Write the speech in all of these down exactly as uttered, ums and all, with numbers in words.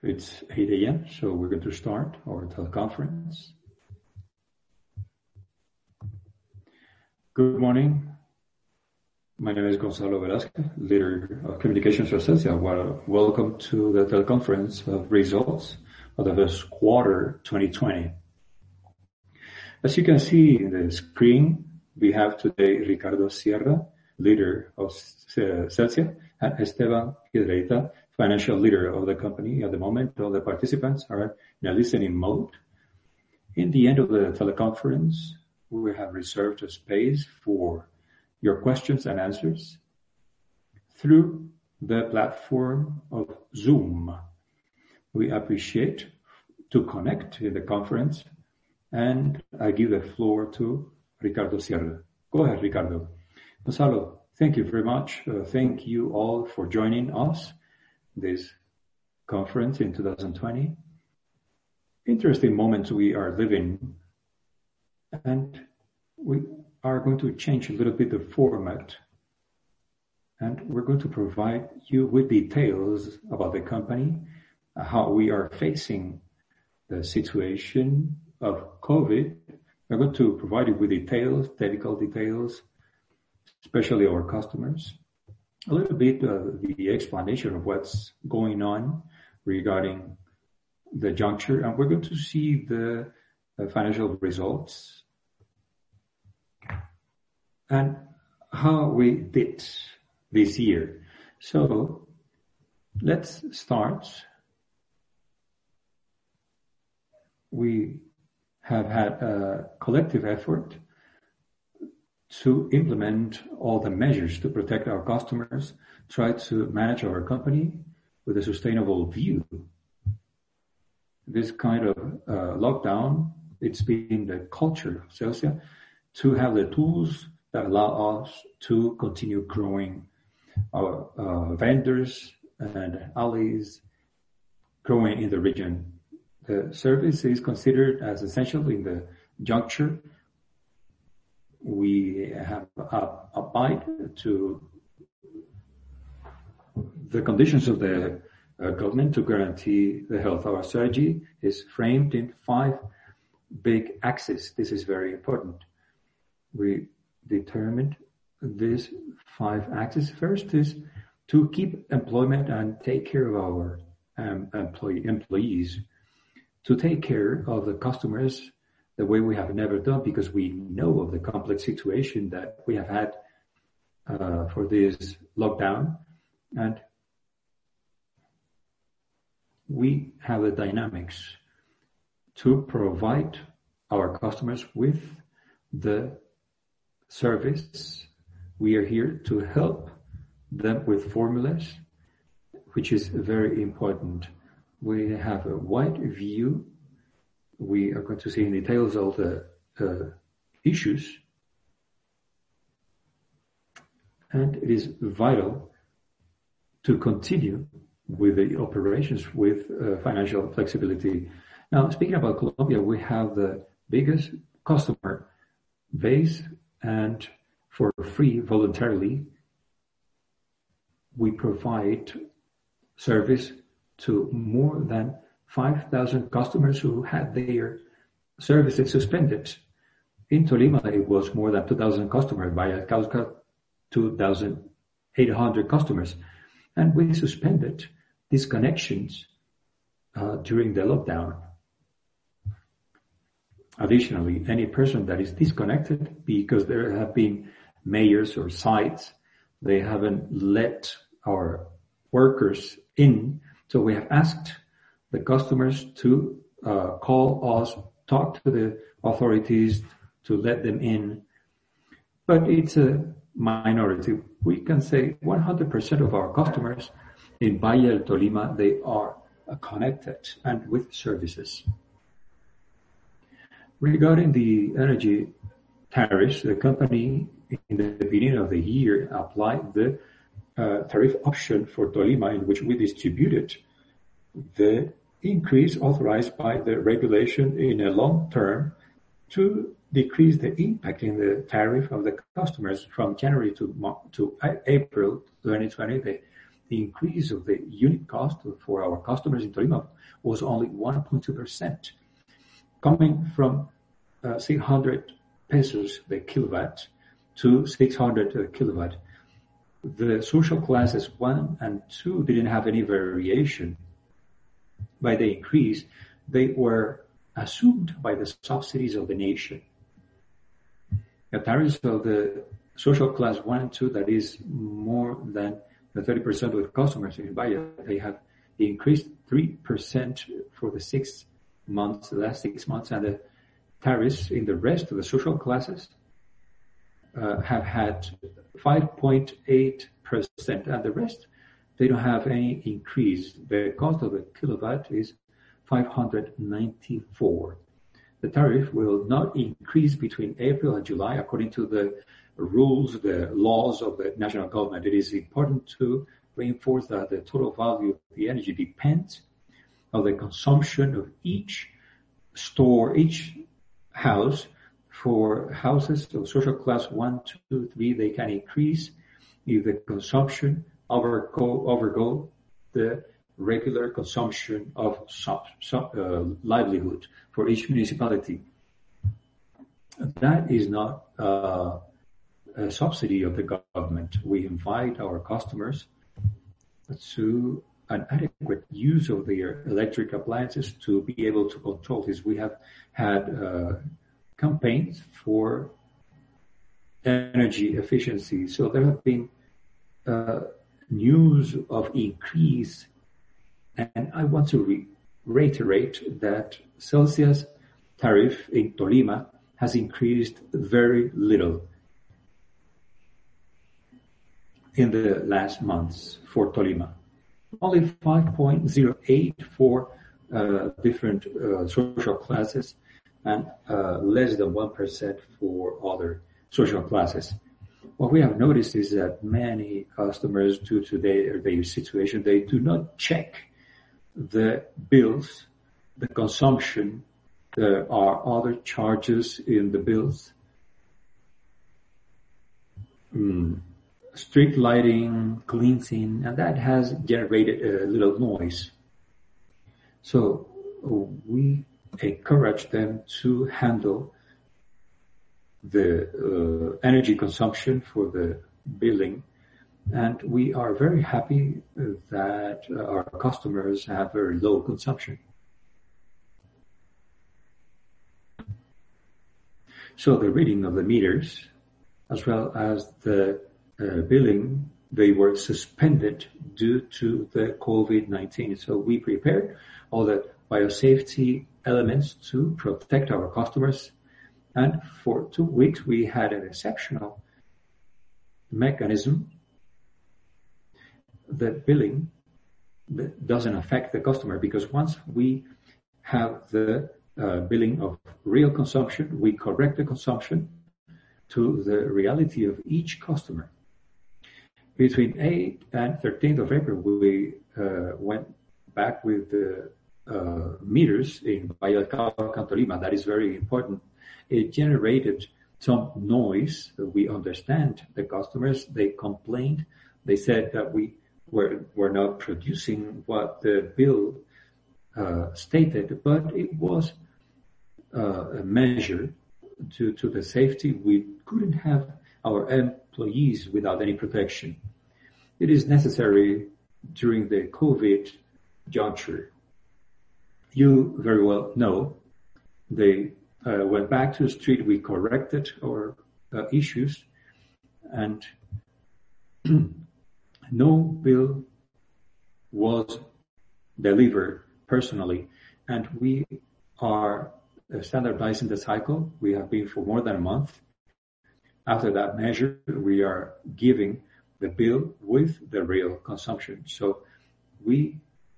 It's eight a.m., so we're going to start our teleconference. Good morning. My name is Gonzalo Velasquez, leader of communications for Celsia. Well, welcome to the teleconference of results of the first quarter twenty twenty. As you can see in the screen, we have today Ricardo Sierra, leader of Celsia, and Esteban Piedreita, financial leader of the company. At the moment, all the participants are in a listening mode. In the end of the teleconference, we have reserved a space for your questions and answers through the platform of Zoom. We appreciate to connect in the conference, and I give the floor to Ricardo Sierra. Go ahead, Ricardo. Gonzalo, thank you very much. Uh, thank you all for joining us this conference in two thousand twenty. Interesting moments we are living, and we are going to change a little bit the format, and we're going to provide you with details about the company, how we are facing the situation of COVID. We're going to provide you with details, technical details, especially our customers, a little bit of the explanation of what's going on regarding the juncture, and we're going to see the uh, financial results and how we did this year. So let's start. We have had a collective effort to implement all the measures to protect our customers, try to manage our company with a sustainable view. This kind of uh, lockdown, it's been the culture of Celsia to have the tools that allow us to continue growing our uh, vendors and allies, growing in the region. The service is considered as essential in the juncture. We have abide to the conditions of the uh, government to guarantee the health. Our strategy is framed in five big axes. This is very important. We determined these five axes. First is to keep employment and take care of our um, employee, employees, to take care of the customers the way we have never done, because we know of the complex situation that we have had uh, for this lockdown, and we have the dynamics to provide our customers with the service. We are here to help them with formulas, which is very important. We have a wide view. We are going to see in details all the uh, issues, and it is vital to continue with the operations with uh, financial flexibility. Now, speaking about Colombia, we have the biggest customer base, and for free, voluntarily, we provide service to more than five thousand customers who had their services suspended. In Tolima, it was more than two thousand customers. By Cauca, two thousand eight hundred customers. And we suspended these connections uh, during the lockdown. Additionally, any person that is disconnected because there have been mayors or sites, they haven't let our workers in. So we have asked the customers to uh, call us, talk to the authorities to let them in. But it's a minority. We can say one hundred percent of our customers in Valle del Tolima, they are uh, connected and with services. Regarding the energy tariffs, the company in the beginning of the year applied the uh, tariff option for Tolima, in which we distributed the increase authorized by the regulation in a long term to decrease the impact in the tariff of the customers from January to to April twenty twenty. The the increase of the unit cost for our customers in Tolima was only one point two percent, coming from uh, six hundred pesos the kilowatt to six hundred uh, kilowatt. The social classes one and two didn't have any variation by the increase. They were assumed by the subsidies of the nation. The tariffs of the social class one and two, that is more than the thirty percent of customers in Valle, they have increased three percent for the six months, the last six months, and the tariffs in the rest of the social classes uh, have had five point eight percent, and the rest, they don't have any increase. The cost of a kilowatt is five hundred ninety-four. The tariff will not increase between April and July according to the rules, the laws of the national government. It is important to reinforce that the total value of the energy depends on the consumption of each store, each house. For houses of social class one, two, three, they can increase if the consumption overgo, overgo the regular consumption of sub, sub, uh, livelihood for each municipality. That is not uh, a subsidy of the government. We invite our customers to an adequate use of their electric appliances to be able to control this. We have had uh, campaigns for energy efficiency. So there have been uh, news of increase, and I want to re- reiterate that Celsius tariff in Tolima has increased very little in the last months for Tolima. Only five point zero eight for uh, different uh, social classes, and uh, less than one percent for other social classes. What we have noticed is that many customers, due to their, their situation, they do not check the bills, the consumption. There are other charges in the bills. Mm. Street lighting, cleansing, and that has generated a little noise. So we encourage them to handle the uh, energy consumption for the billing, and we are very happy that our customers have very low consumption. So the reading of the meters, as well as the uh, billing, they were suspended due to the COVID nineteen. So we prepared all the biosafety elements to protect our customers. And for two weeks, we had an exceptional mechanism. The billing that doesn't affect the customer, because once we have the uh, billing of real consumption, we correct the consumption to the reality of each customer. Between eighth and thirteenth of April, we uh, went back with the uh, meters in Valladolid and Tolima. That is very important. It generated some noise. We understand the customers. They complained. They said that we were, were not producing what the bill uh, stated, but it was uh, a measure to, to the safety. We couldn't have our employees without any protection. It is necessary during the COVID juncture. You very well know they uh, went back to the street. We corrected our uh, issues, and no bill was delivered personally. And we are uh, standardizing the cycle. We have been for more than a month. After that measure, we are giving the bill with the real consumption. So we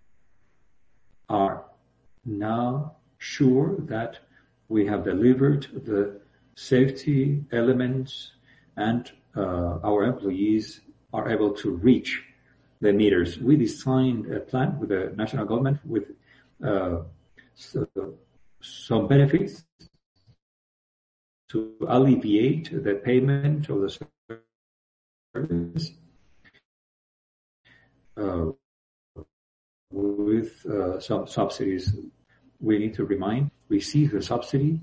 are now sure that we have delivered the safety elements, and uh, our employees are able to reach the meters. We designed a plan with the national government with uh, so, some benefits to alleviate the payment of the service. uh, with uh, some subsidies. We need to remind, receive the subsidy.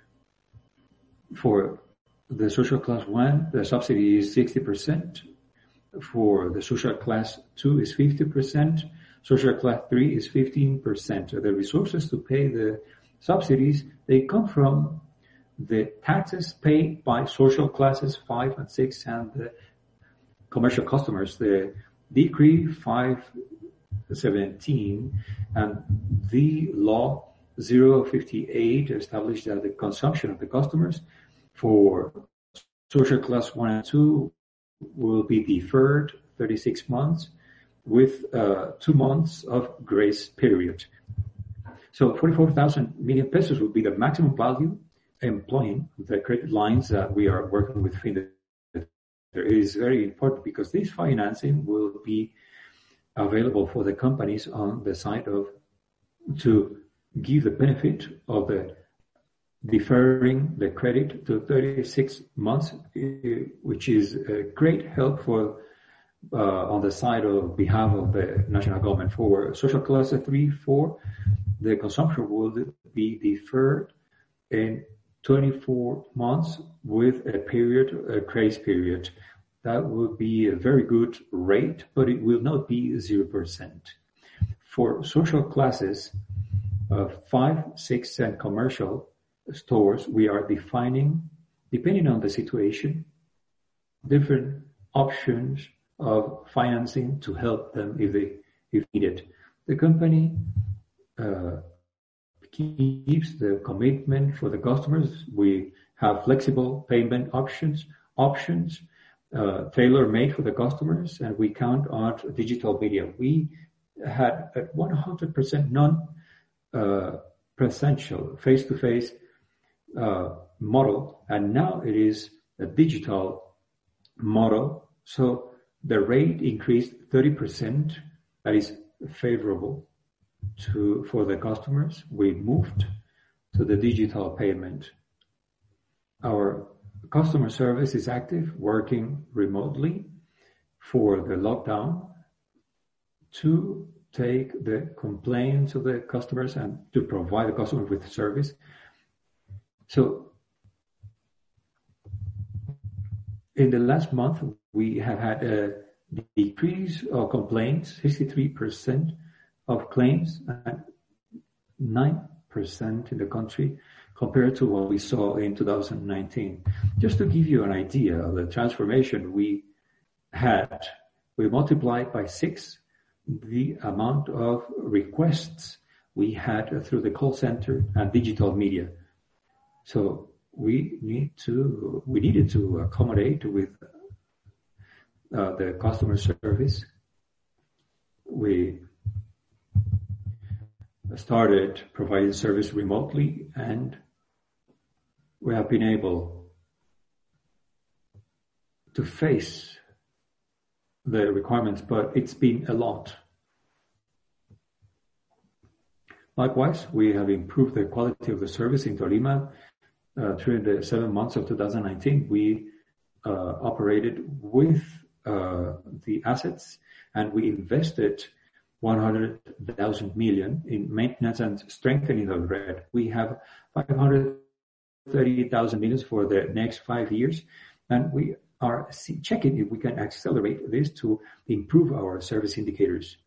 For the social class one, the subsidy is sixty percent. For the social class two is fifty percent. Social class three is fifteen percent. The resources to pay the subsidies, they come from the taxes paid by social classes five and six and the commercial customers. The Decree five seventeen and the Law zero fifty-eight established that the consumption of the customers for social class one and two will be deferred thirty-six months with uh, two months of grace period. So forty-four thousand million pesos would be the maximum value employing the credit lines that we are working with FinDeter. It is very important because this financing will be available for the companies on the side of to give the benefit of the deferring the credit to thirty-six months, which is a great help for uh, on the side of behalf of the national government. For social class three, four, the consumption will be deferred in twenty-four months with a period, a grace period. That would be a very good rate, but it will not be zero percent. For social classes uh, five, six, and commercial stores, we are defining, depending on the situation, different options of financing to help them if they if needed. The company uh, keeps the commitment for the customers. We have flexible payment options, options uh, tailor-made for the customers, and we count on digital media. We had a one hundred percent non-presential, uh, face-to-face uh, model, and now it is a digital model. So the rate increased thirty percent. That is favorable to for the customers. We moved to the digital payment. Our customer service is active, working remotely for the lockdown to take the complaints of the customers and to provide the customer with service. So in the last month, we have had a decrease of complaints, sixty-three percent of claims and nine percent in the country compared to what we saw in two thousand nineteen. Just to give you an idea of the transformation we had, we multiplied by six the amount of requests we had through the call center and digital media. So we need to, we needed to accommodate with uh, the customer service. We started providing service remotely, and we have been able to face the requirements, but it's been a lot. Likewise, we have improved the quality of the service in Tolima. Uh, during the seven months of two thousand nineteen, we uh, operated with uh, the assets, and we invested one hundred thousand million in maintenance and strengthening of the red. We have five hundred thirty thousand million for the next five years, and we are checking if we can accelerate this to improve our service indicators.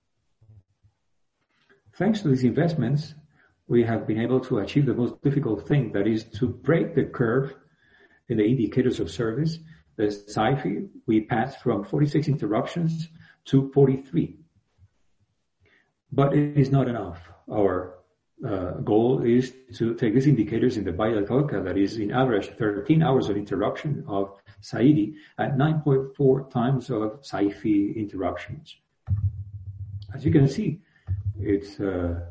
Thanks to these investments, we have been able to achieve the most difficult thing, that is to break the curve in the indicators of service. The S A I F I, we passed from forty-six interruptions to forty-three. But it is not enough. Our uh, goal is to take these indicators in the Valle del Cauca, that is in average thirteen hours of interruption of S A I D I, at nine point four times of S A I F I interruptions. As you can see, it's a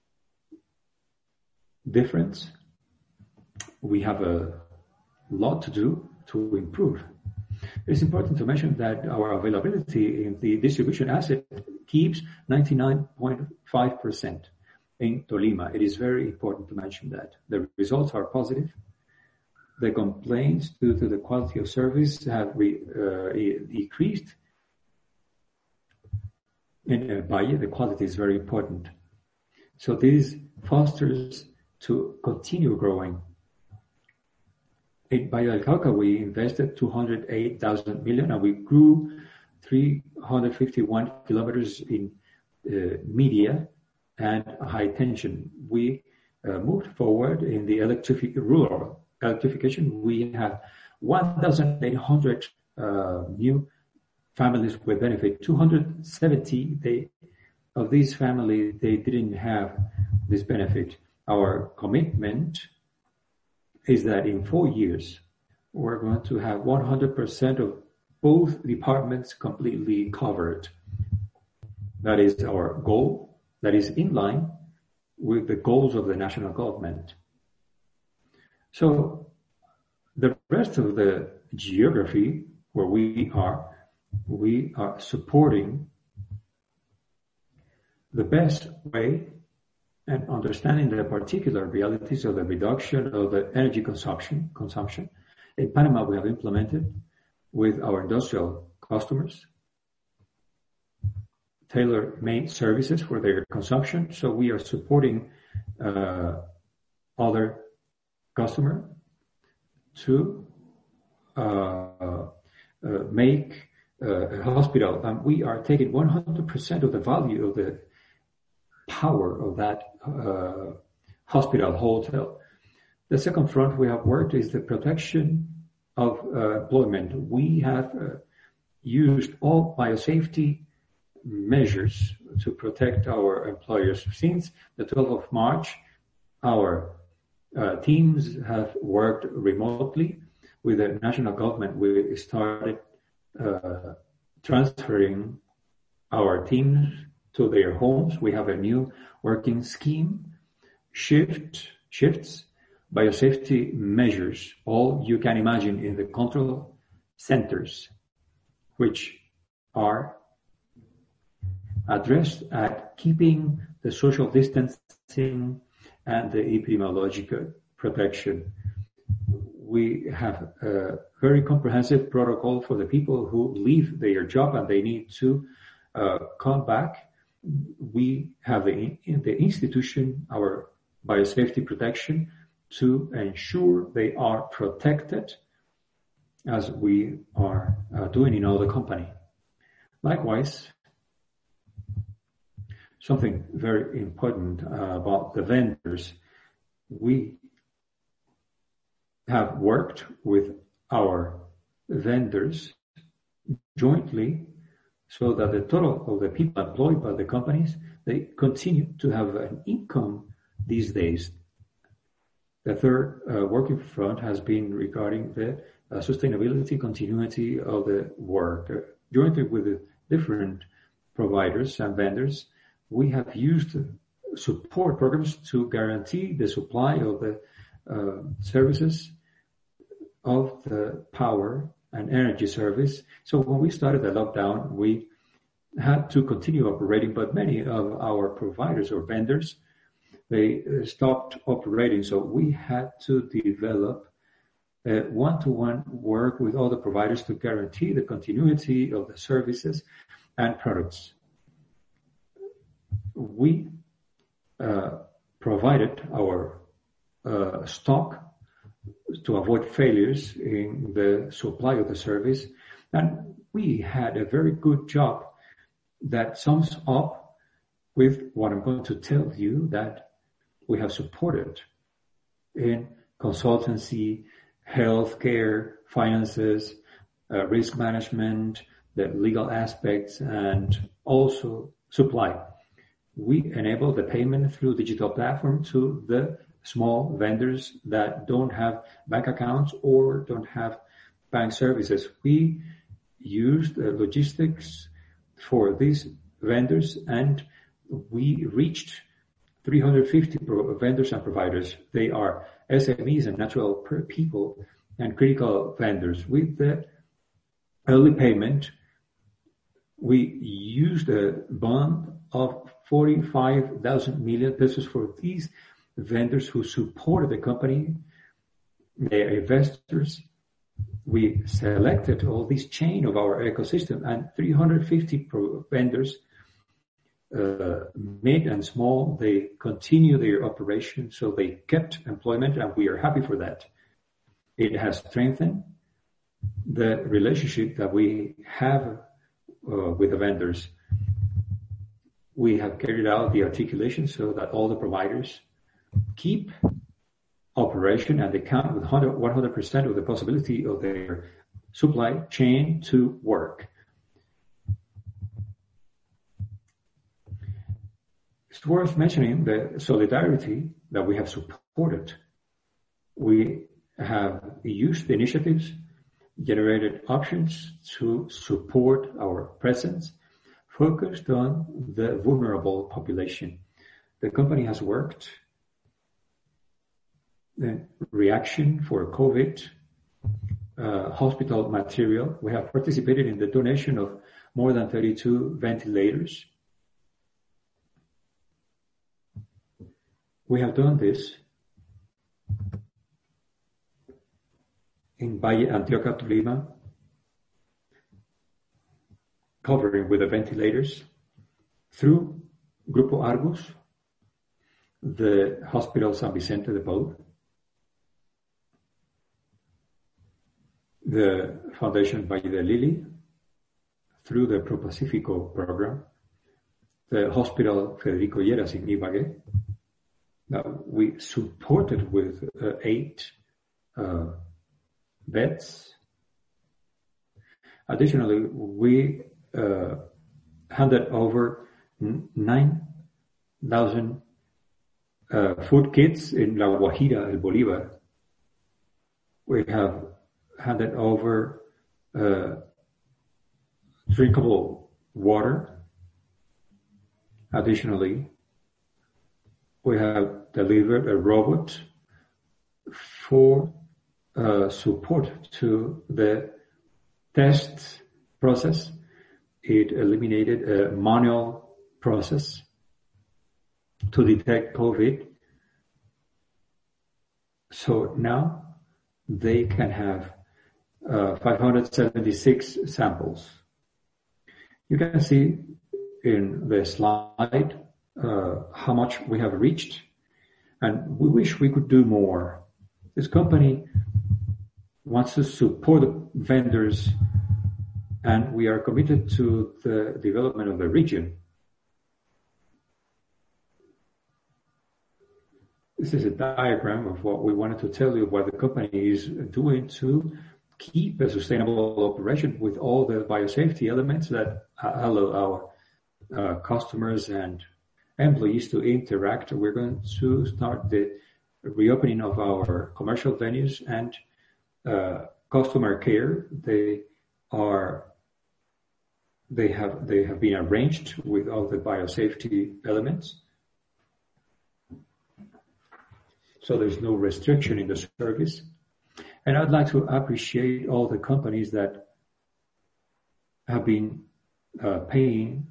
difference. We have a lot to do to improve. It's important to mention that our availability in the distribution asset keeps ninety-nine point five percent in Tolima. It is very important to mention that. The results are positive. The complaints due to the quality of service have re, uh, decreased. in uh, Valle, the quality is very important. So this fosters to continue growing. In Valle del Cauca, we invested two hundred eight thousand million and we grew three hundred fifty-one kilometers in uh, media and high tension. We uh, moved forward in the electrific, rural electrification. We have one thousand eight hundred uh, new families with benefit. two hundred seventy they, of these families, they didn't have this benefit. Our commitment is that in four years, we're going to have one hundred percent of both departments completely covered. That is our goal. That is in line with the goals of the national government. So the rest of the geography where we are, we are supporting the best way and understanding the particular realities of the reduction of the energy consumption. consumption. In Panama, we have implemented with our industrial customers tailor-made services for their consumption. So we are supporting uh, other customers to uh, uh, make uh, a hospital. And we are taking one hundred percent of the value of the power of that uh, hospital hotel. The second front we have worked is the protection of uh, employment. We have uh, used all biosafety measures to protect our employers. Since the twelfth of March, our uh, teams have worked remotely with the national government. We started uh, transferring our teams to their homes. We have a new working scheme, shift, shifts, biosafety measures, all you can imagine in the control centers, which are addressed at keeping the social distancing and the epidemiological protection. We have a very comprehensive protocol for the people who leave their job and they need to uh, come back. We have the, the institution, our biosafety protection, to ensure they are protected as we are uh, doing in all the company. Likewise, something very important uh, about the vendors. We have worked with our vendors jointly so that the total of the people employed by the companies, they continue to have an income these days. The third uh, working front has been regarding the uh, sustainability continuity of the work. Uh, jointly with the different providers and vendors, we have used support programs to guarantee the supply of the uh, services of the power and energy service. So when we started the lockdown, we had to continue operating, but many of our providers or vendors, they stopped operating. So we had to develop a one-to-one work with all the providers to guarantee the continuity of the services and products. We uh, provided our uh, stock to avoid failures in the supply of the service, and we had a very good job that sums up with what I'm going to tell you, that we have supported in consultancy, healthcare, finances, uh, risk management, the legal aspects, and also supply. We enable the payment through digital platform to the small vendors that don't have bank accounts or don't have bank services. We used uh, logistics for these vendors, and we reached three hundred fifty pro- vendors and providers. They are S M Es and natural people and critical vendors. With the early payment, we used a bond of forty-five thousand million pesos for these vendors who supported the company, their investors. We selected all this chain of our ecosystem, and three hundred fifty pro- vendors uh, mid and small, they continue their operation, so they kept employment, and we are happy for that. It has strengthened the relationship that we have uh, with the vendors. We have carried out the articulation so that all the providers keep operation and they count with one hundred percent of the possibility of their supply chain to work. It's worth mentioning the solidarity that we have supported. We have used the initiatives, generated options to support our presence, focused on the vulnerable population. The company has worked the reaction for COVID, uh, hospital material. We have participated in the donation of more than thirty-two ventilators. We have done this in Valle Antioquia, Tolima, covering with the ventilators through Grupo Argus, the Hospital San Vicente de Paul, the Foundation Valle de Lili, through the Pro Pacifico program, the Hospital Federico Lleras in Ibagué. Now, we supported with uh, eight uh, beds. Additionally, we uh, handed over nine thousand uh, food kits in La Guajira, El Bolívar. We have handed over uh, drinkable water. Additionally, we have delivered a robot for uh, support to the test process. It eliminated a manual process to detect COVID. So now they can have uh, five hundred seventy-six samples. You can see in the slide uh, how much we have reached, and we wish we could do more. This company wants to support the vendors, and we are committed to the development of the region. This is a diagram of what we wanted to tell you, what the company is doing to keep a sustainable operation with all the biosafety elements that allow our uh, customers and employees to interact. We're going to start the reopening of our commercial venues and uh, customer care. They are, they have, they have been arranged with all the biosafety elements. So there's no restriction in the service. And I'd like to appreciate all the companies that have been uh, paying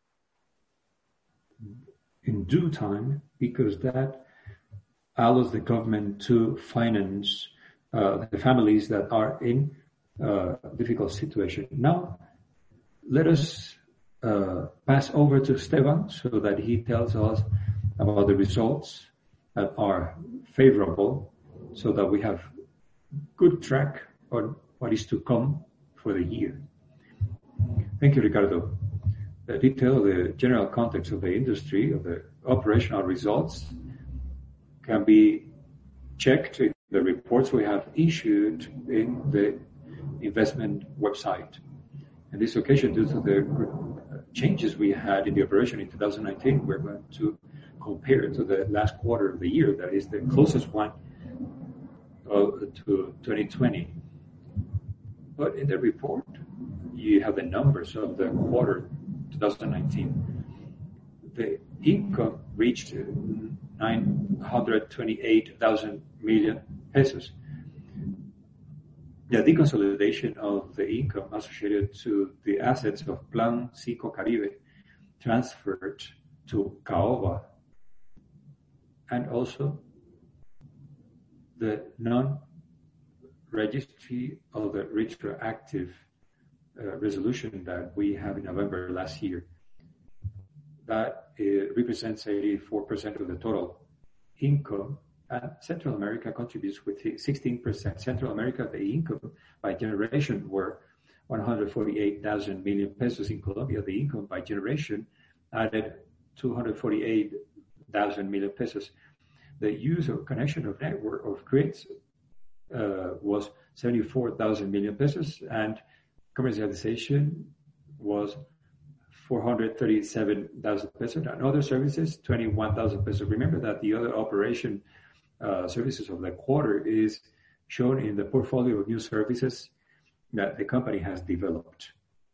in due time, because that allows the government to finance uh, the families that are in uh, difficult situation. Now, let us uh, pass over to Esteban so that he tells us about the results that are favorable, so that we have good track on what is to come for the year. Thank you, Ricardo. The detail, the general context of the industry, of the operational results can be checked in the reports we have issued in the investment website. On this occasion, due to the changes we had in the operation in two thousand nineteen, we're going to compare to the last quarter of the year, that is the closest one uh, to twenty twenty. But in the report, you have the numbers of the quarter twenty nineteen. The income reached nine hundred twenty-eight thousand million pesos. The deconsolidation of the income associated to the assets of Plan Cico Caribe transferred to Caoba, and also the non-registry of the retroactive uh, resolution that we have in November last year. that it represents eighty-four percent of the total income, and Central America contributes with sixteen percent. Central America, the income by generation were one hundred forty-eight thousand million pesos. In Colombia, the income by generation added two hundred forty-eight thousand million pesos. The use of connection of network of grids uh, was seventy-four thousand million pesos, and commercialization was four hundred thirty-seven thousand pesos, and other services, twenty-one thousand pesos. Remember that the other operation uh, services of the quarter is shown in the portfolio of new services that the company has developed.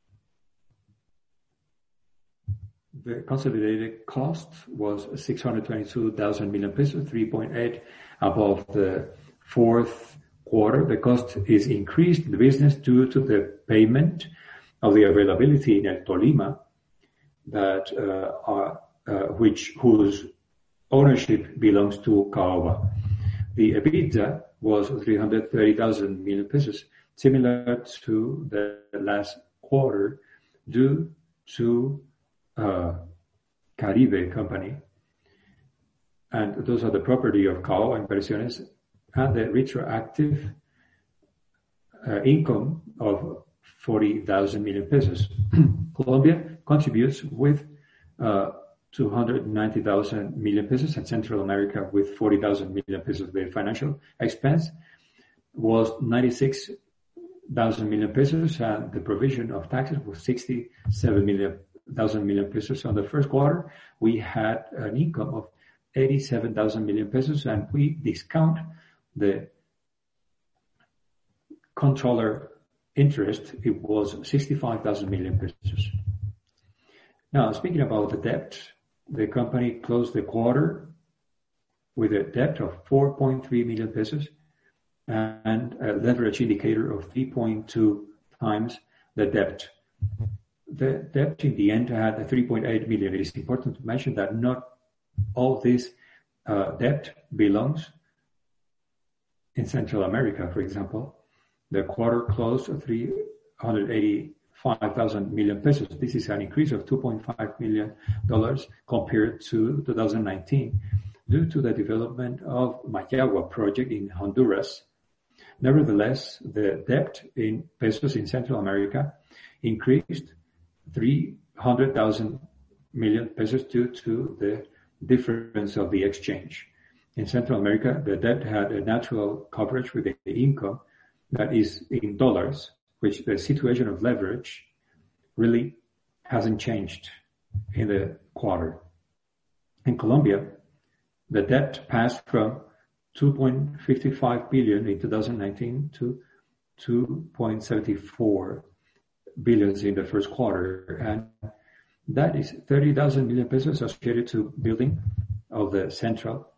The consolidated cost was six hundred twenty-two thousand million pesos, three point eight above the fourth quarter. The cost is increased in the business due to the payment of the availability in El Tolima, that uh, are, uh, which whose ownership belongs to Caoba. The EBITDA was three hundred thirty thousand million pesos, similar to the last quarter, due to uh, Caribe company, and those are the property of Caoba Inversiones, and the retroactive uh, income of forty thousand million pesos. Colombia contributes with uh, two hundred ninety thousand million pesos, and Central America with forty thousand million pesos. The financial expense was ninety-six thousand million pesos, and the provision of taxes was sixty-seven million thousand million pesos. On the first quarter, we had an income of eighty-seven thousand million pesos, and we discount the controller interest, it was sixty-five thousand million pesos. Now, speaking about the debt, the company closed the quarter with a debt of four point three million pesos and a leverage indicator of three point two times the debt. The debt in the end had a three point eight million. It is important to mention that not all this uh, debt belongs in Central America, for example. The quarter closed at three hundred eighty-five thousand million pesos. This is an increase of two point five million dollars compared to two thousand nineteen due to the development of Mayagua project in Honduras. Nevertheless, the debt in pesos in Central America increased three hundred thousand million pesos due to the difference of the exchange. In Central America, the debt had a natural coverage with the income that is in dollars, which the situation of leverage really hasn't changed in the quarter. In Colombia, the debt passed from two point five five billion in two thousand nineteen to two point seven four billion in the first quarter, and that is thirty thousand million pesos associated to building of the central,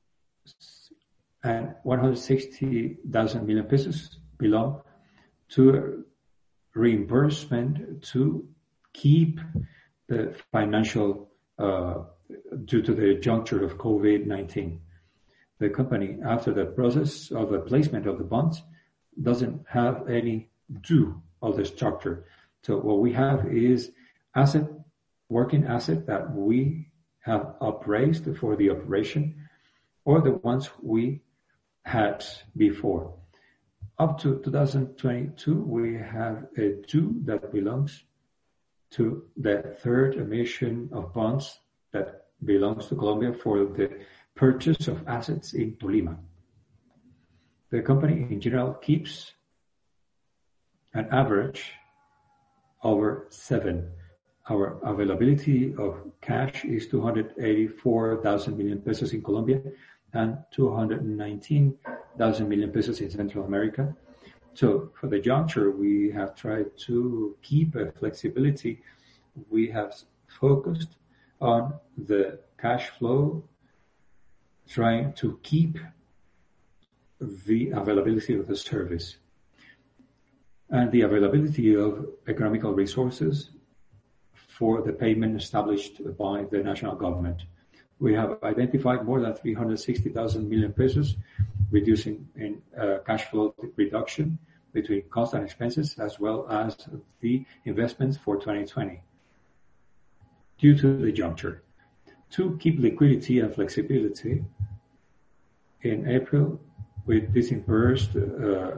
and one hundred sixty thousand million pesos belong to reimbursement to keep the financial uh, due to the juncture of COVID nineteen. The company, after the process of the placement of the bonds, doesn't have any due of the structure. So what we have is asset, working asset that we have appraised for the operation, or the ones we had before. Up to two thousand twenty-two, we have a due that belongs to the third emission of bonds that belongs to Colombia for the purchase of assets in Tolima. The company in general keeps an average over seven. Our availability of cash is two hundred eighty-four thousand million pesos in Colombia and two hundred nineteen thousand million pesos in Central America. So for the juncture, we have tried to keep a flexibility. We have focused on the cash flow, trying to keep the availability of the service and the availability of economical resources for the payment established by the national government. We have identified more than three hundred sixty thousand million pesos, reducing in uh, cash flow reduction between cost and expenses, as well as the investments for twenty twenty. due to the juncture. To keep liquidity and flexibility, in April, we disbursed uh,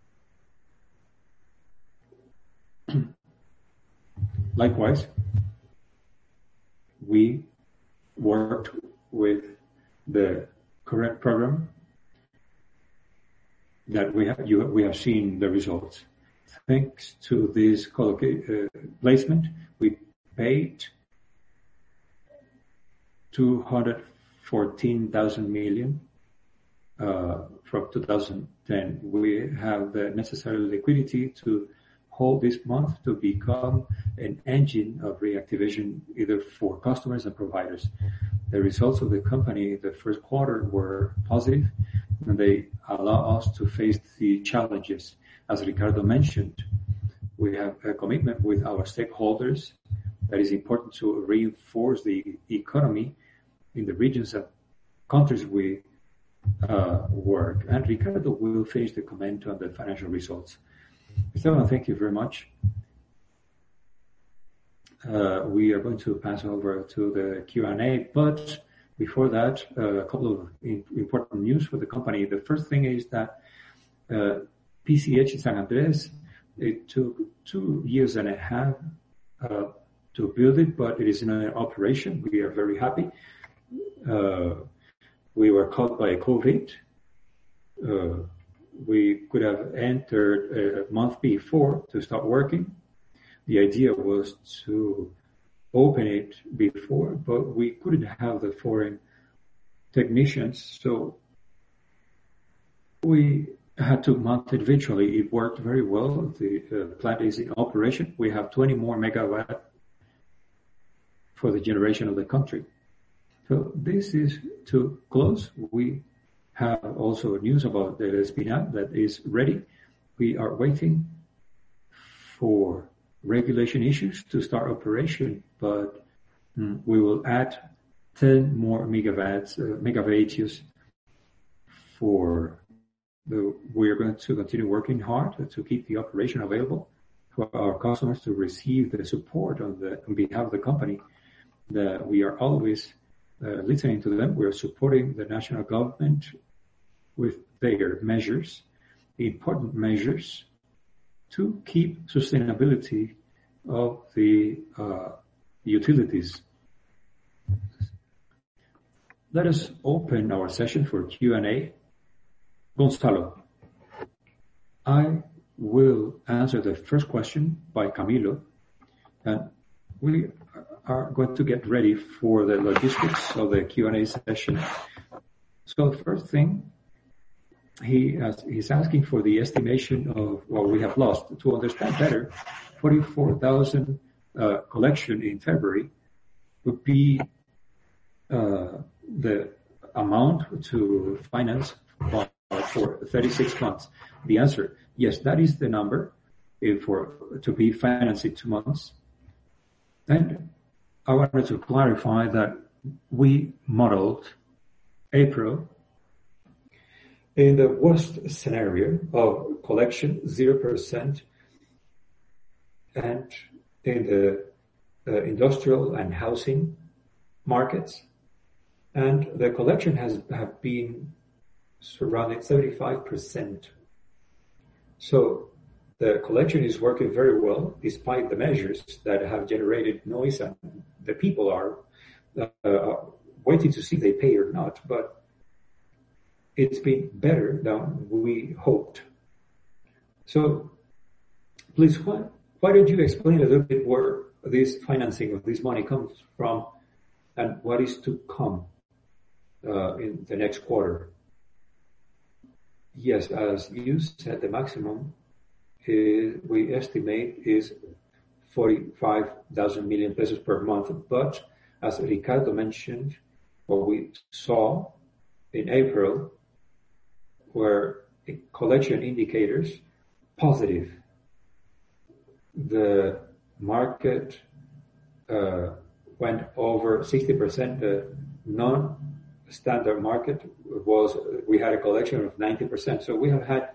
likewise, we worked with the current program that we have, you, we have seen the results. Thanks to this colloca- uh, placement, we paid two hundred fourteen thousand million uh, from two thousand ten. We have the necessary liquidity to hold this month to become an engine of reactivation either for customers and providers. The results of the company the first quarter were positive, and they allow us to face the challenges. As Ricardo mentioned, we have a commitment with our stakeholders that is important to reinforce the economy in the regions and countries we uh, work. And Ricardo will finish the comment on the financial results. Esteban, thank you very much. Uh, we are going to pass over to the Q and A, but before that, uh, a couple of in, important news for the company. The first thing is that uh, P C H in San Andres, it took two years and a half uh, to build it, but it is in an operation. We are very happy. Uh, we were caught by COVID. Uh, we could have entered a month before to start working. The idea was to open it before, but we couldn't have the foreign technicians, so we had to mount it virtually. It worked very well. The uh, plant is in operation. We have twenty more megawatt for the generation of the country. So this is to close. We have also news about the Espinal that is ready. We are waiting for regulation issues to start operation, but mm, we will add ten more megawatts, uh, megavatios for the, we are going to continue working hard to keep the operation available for our customers to receive the support on the, on behalf of the company. That we are always uh, listening to them. We are supporting the national government with their measures, important measures to keep sustainability of the uh, utilities. Let us open our session for Q and A. Gonzalo, I will answer the first question by Camilo, and we are going to get ready for the logistics of the Q and A session. So the first thing, he has, he's asking for the estimation of what we have lost. To understand better, forty-four thousand uh, collection in February would be uh, the amount to finance for, for thirty-six months. The answer, yes, that is the number for to be financed in two months. And I wanted to clarify that we modeled April in the worst scenario of collection, zero percent, and in the uh, industrial and housing markets. And the collection has have been surrounding seventy-five percent. So the collection is working very well despite the measures that have generated noise, and the people are uh, waiting to see if they pay or not. But it's been better than we hoped. So please, why, why don't you explain a little bit where this financing of this money comes from and what is to come uh, in the next quarter? Yes, as you said, the maximum is, we estimate is forty-five thousand million pesos per month. But as Ricardo mentioned, what we saw in April were collection indicators positive. The market uh, went over sixty percent. The non-standard market was, we had a collection of ninety percent. So we have had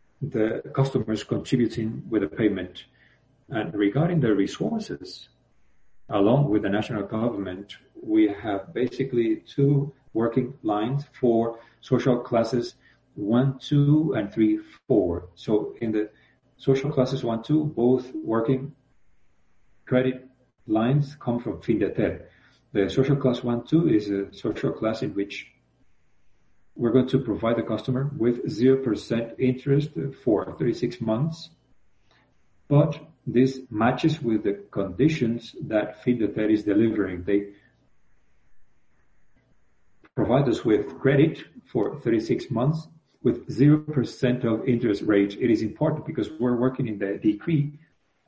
the customers contributing with a payment. And regarding the resources, along with the national government, we have basically two working lines for social classes one, two, and three, four. So in the social classes one, two, both working credit lines come from FinDeter. The social class one, two is a social class in which we're going to provide the customer with zero percent interest for thirty-six months, but this matches with the conditions that FinDeter is delivering. They provide us with credit for thirty-six months with zero percent of interest rate. It is important because we're working in the decree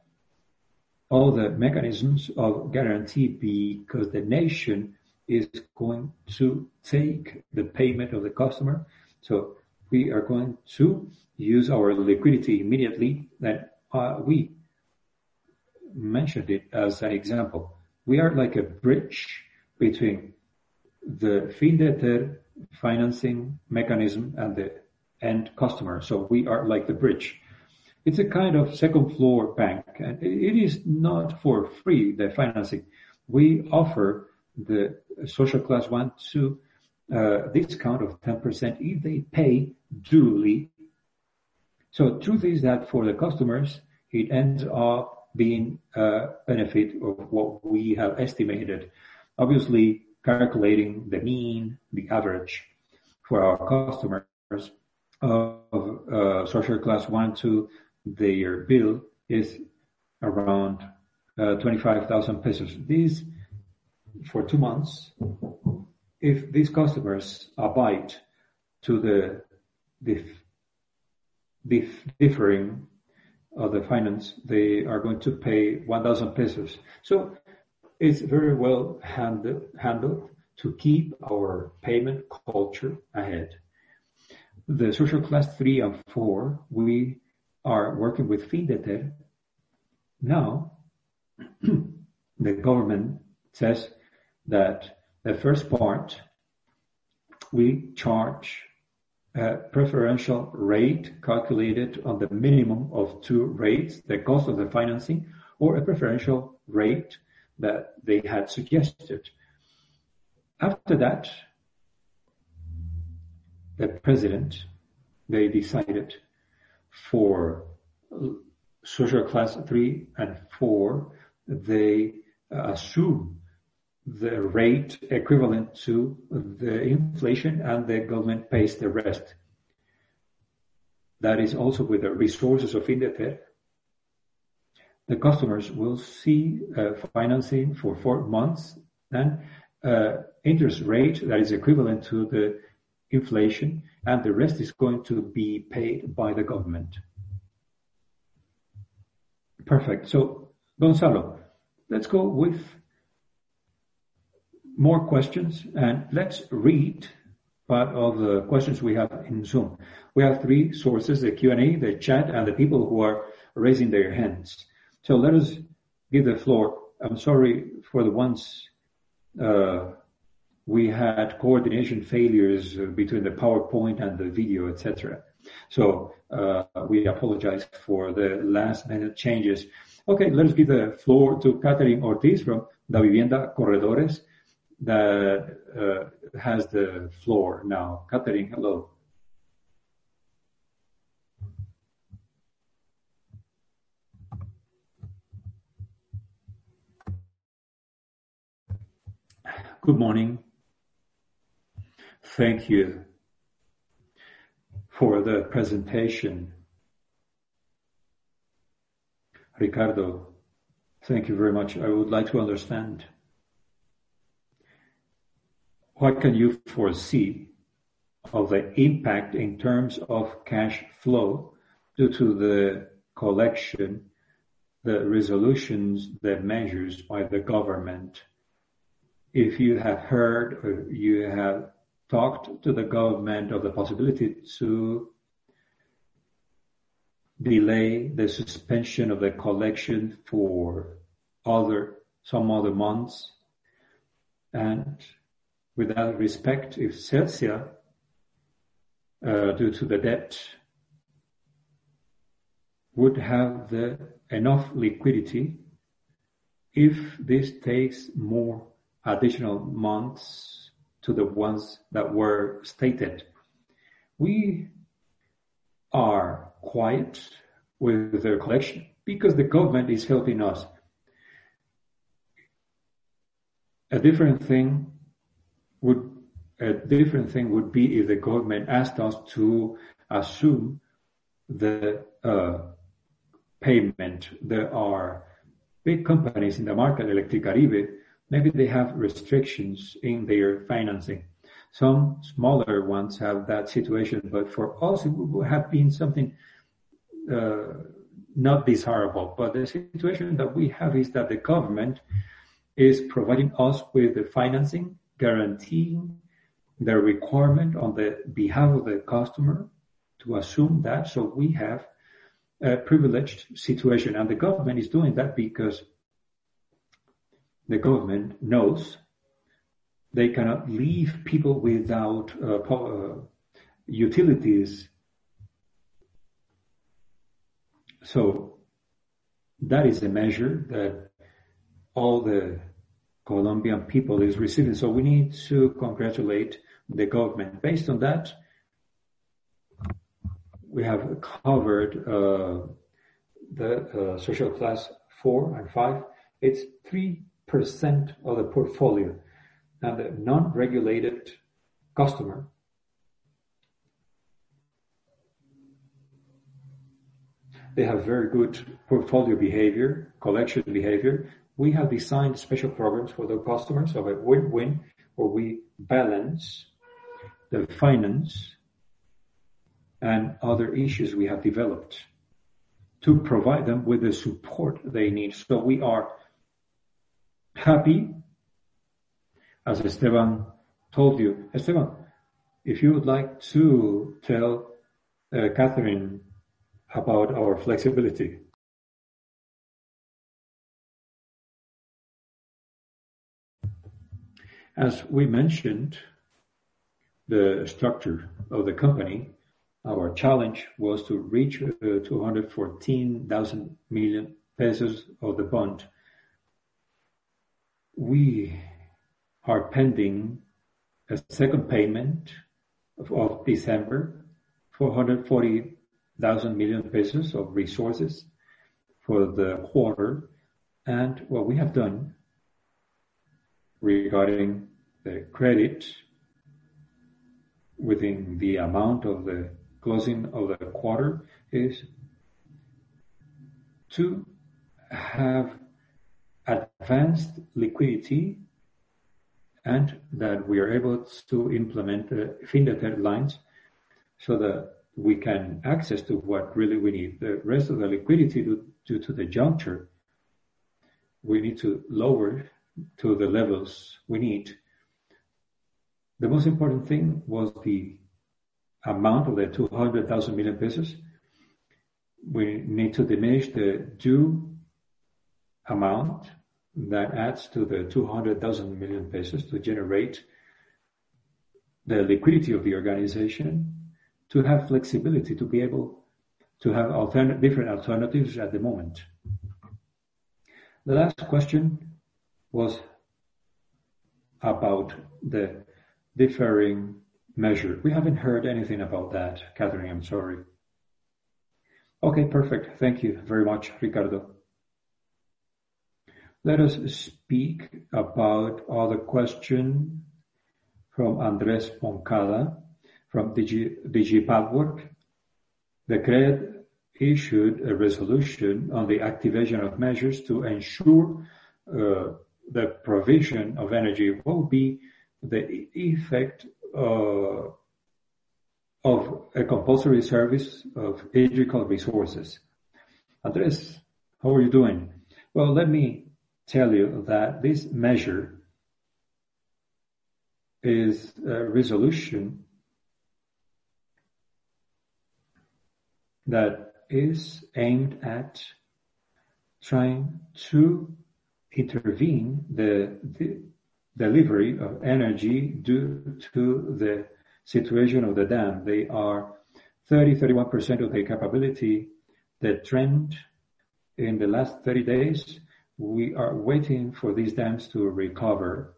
all the mechanisms of guarantee because the nation is going to take the payment of the customer. So we are going to use our liquidity immediately. That uh, we mentioned it as an example. We are like a bridge between the FinDeter financing mechanism and the end customer. So we are like the bridge. It's a kind of second floor bank, and it is not for free, the financing. We offer the social class one to uh, discount of ten percent if they pay duly. So truth is that for the customers, it ends up being a benefit of what we have estimated. Obviously, calculating the mean, the average for our customers of uh, social class one, two, their bill is around uh, twenty-five thousand pesos. These, for two months, if these customers abide to the, the, the differing of the finance, they are going to pay one thousand pesos. So it's very well handled, handled to keep our payment culture ahead. The social class three and four, we are working with FinDeter. Now, the government says that the first part, we charge a preferential rate calculated on the minimum of two rates, the cost of the financing, or a preferential rate that they had suggested. After that, the president, they decided for social class three and four, they uh, assume the rate equivalent to the inflation and the government pays the rest. That is also with the resources of FinDeter. The customers will see uh, financing for four months and uh, interest rate that is equivalent to the inflation, and the rest is going to be paid by the government. Perfect. So, Gonzalo, let's go with more questions, and let's read part of the questions we have in Zoom. We have three sources, the Q and A, the chat, and the people who are raising their hands. So let us give the floor. I'm sorry for the ones uh, we had coordination failures between the PowerPoint and the video, et cetera. So uh, we apologize for the last minute changes. Okay, let us give the floor to Catherine Ortiz from Davivienda Corredores that uh, has the floor now. Catherine, hello. Good morning. Thank you for the presentation. Ricardo, thank you very much. I would like to understand, what can you foresee of the impact in terms of cash flow due to the collection, the resolutions, the measures by the government? If you have heard or you have talked to the government of the possibility to delay the suspension of the collection for other, some other months, and with that respect, if Celsia, uh, due to the debt, would have the enough liquidity if this takes more additional months to the ones that were stated. We are quiet with the collection because the government is helping us. A different thing would a different thing would be if the government asked us to assume the uh, payment. There are big companies in the market, Electricaribe, maybe they have restrictions in their financing. Some smaller ones have that situation, but for us it would have been something uh, not desirable. But the situation that we have is that the government is providing us with the financing, guaranteeing the requirement on the behalf of the customer to assume that. So we have a privileged situation, and the government is doing that because the government knows they cannot leave people without uh, uh, utilities. So that is a measure that all the Colombian people is receiving. So we need to congratulate the government. Based on that, we have covered uh, the uh, social class four and five. It's three percent of the portfolio. Now the non-regulated customer they have very good portfolio behavior, collection behavior. We have designed special programs for the customers of a win-win where we balance the finance and other issues we have developed to provide them with the support they need. So we are happy, as Esteban told you. Esteban, if you would like to tell uh, Catherine about our flexibility. As we mentioned, the structure of the company, our challenge was to reach uh, two hundred fourteen thousand million pesos of the bond. We are pending a second payment of, of December, four hundred forty thousand million pesos of resources for the quarter. And what we have done regarding the credit within the amount of the closing of the quarter is to have advanced liquidity and that we are able to implement the FinDe deadlines so that we can access to what really we need. The rest of the liquidity due, due to the juncture, we need to lower to the levels we need. The most important thing was the amount of the two hundred thousand million pesos. We need to diminish the due amount that adds to the two hundred thousand million pesos to generate the liquidity of the organization, to have flexibility, to be able to have alternate, different alternatives at the moment. The last question was about the differing measure. We haven't heard anything about that, Catherine, I'm sorry. Okay, perfect. Thank you very much, Ricardo. Let us speak about other question from Andres Moncada from Digi, DigiPadwork. The C R E D issued a resolution on the activation of measures to ensure uh, the provision of energy. What would be the effect uh, of a compulsory service of hydrical resources? Andres, how are you doing? Well, let me tell you that this measure is a resolution that is aimed at trying to intervene the, the delivery of energy due to the situation of the dam. They are thirty, thirty-one percent of their capability. The trend in the last thirty days we are waiting for these dams to recover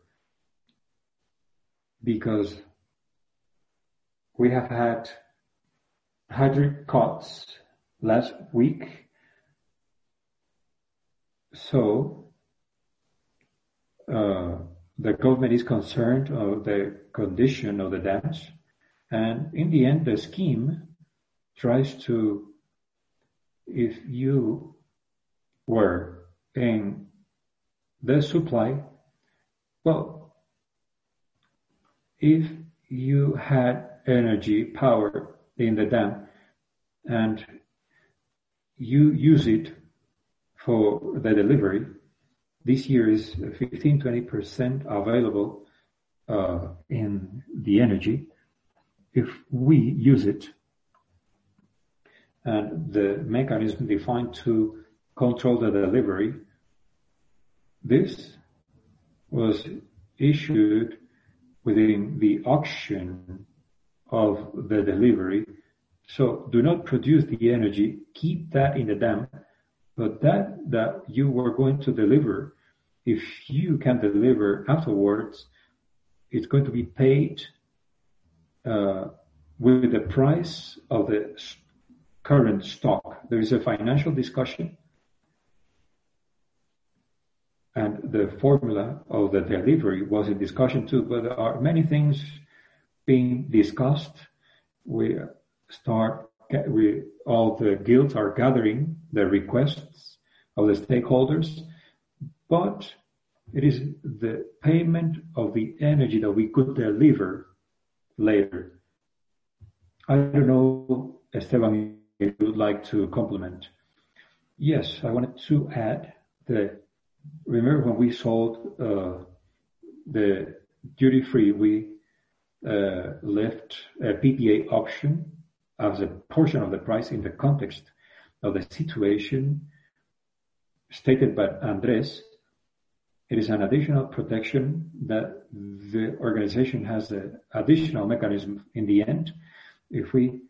because we have had hydraulic cuts last week. So uh, the government is concerned of the condition of the dams. And in the end, the scheme tries to, if you were in the supply, well, if you had energy, power in the dam, and you use it for the delivery, this year is fifteen to twenty percent available uh, in the energy. If we use it, and the mechanism defined to control the delivery, this was issued within the auction of the delivery. So do not produce the energy, keep that in the dam, but that that you were going to deliver, if you can deliver afterwards, it's going to be paid uh, with the price of the current stock. There is a financial discussion, and the formula of the delivery was in discussion too, but there are many things being discussed. We start, we, all the guilds are gathering the requests of the stakeholders, but it is the payment of the energy that we could deliver later. I don't know, Esteban, if you would like to compliment. Yes, I wanted to add the, remember when we sold uh, the duty-free, we uh, left a P P A option as a portion of the price in the context of the situation stated by Andres. It is an additional protection that the organization has an additional mechanism in the end. If we,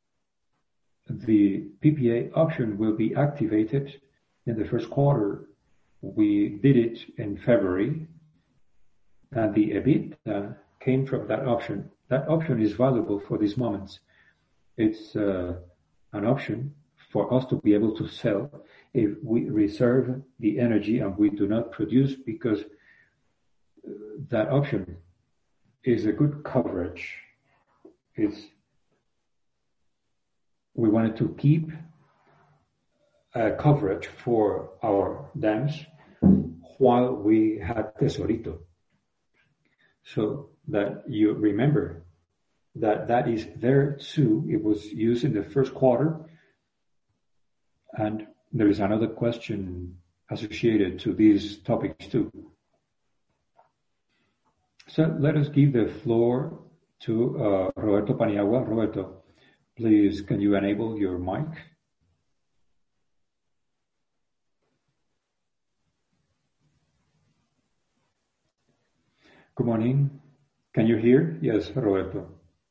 the P P A option will be activated in the first quarter. We did it in February, and the EBITDA came from that option. That option is valuable for these moments. It's uh, an option for us to be able to sell if we reserve the energy and we do not produce, because that option is a good coverage. It's, we wanted to keep a coverage for our dams while we had Tesorito. So that you remember that that is there too. It was used in the first quarter. And there is another question associated to these topics too. So let us give the floor to uh, Roberto Paniagua. Roberto, please, can you enable your mic? Good morning. Can you hear? Yes, Roberto.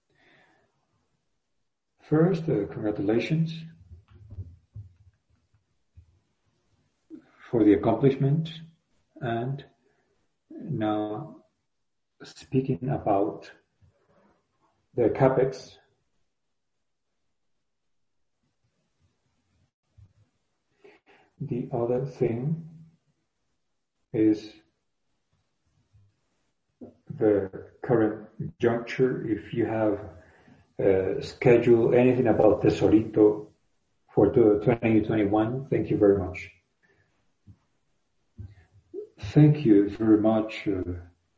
First, uh, congratulations for the accomplishment. And now speaking about the CapEx, the other thing is the current juncture. If you have uh, scheduled anything about Tesorito for twenty twenty-one, thank you very much. Thank you very much uh,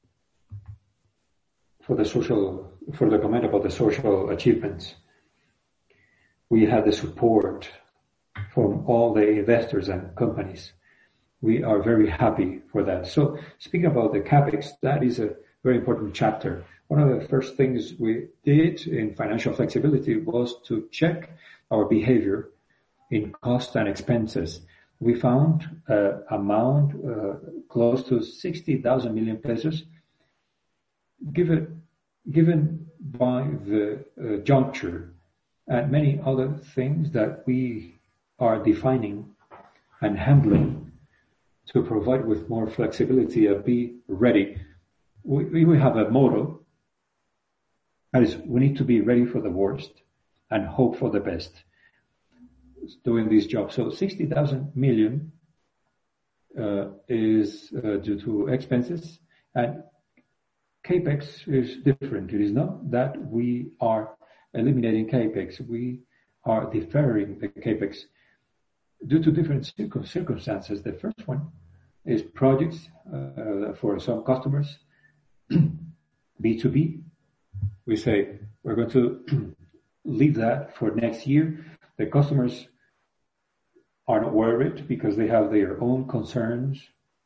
for the social, for the comment about the social achievements. We had the support from all the investors and companies. We are very happy for that. So speaking about the CapEx, that is a very important chapter. One of the first things we did in financial flexibility was to check our behavior in cost and expenses. We found an amount uh, close to sixty thousand million pesos given, given by the uh, juncture and many other things that we are defining and handling to provide with more flexibility and be ready. We, we have a motto, that is, we need to be ready for the worst and hope for the best doing this job. So sixty thousand million uh, is uh, due to expenses, and CAPEX is different. It is not that we are eliminating CAPEX. We are deferring the CAPEX due to different circumstances. The first one is projects uh, for some customers, B two B. We say we're going to leave that for next year. The customers are not worried because they have their own concerns.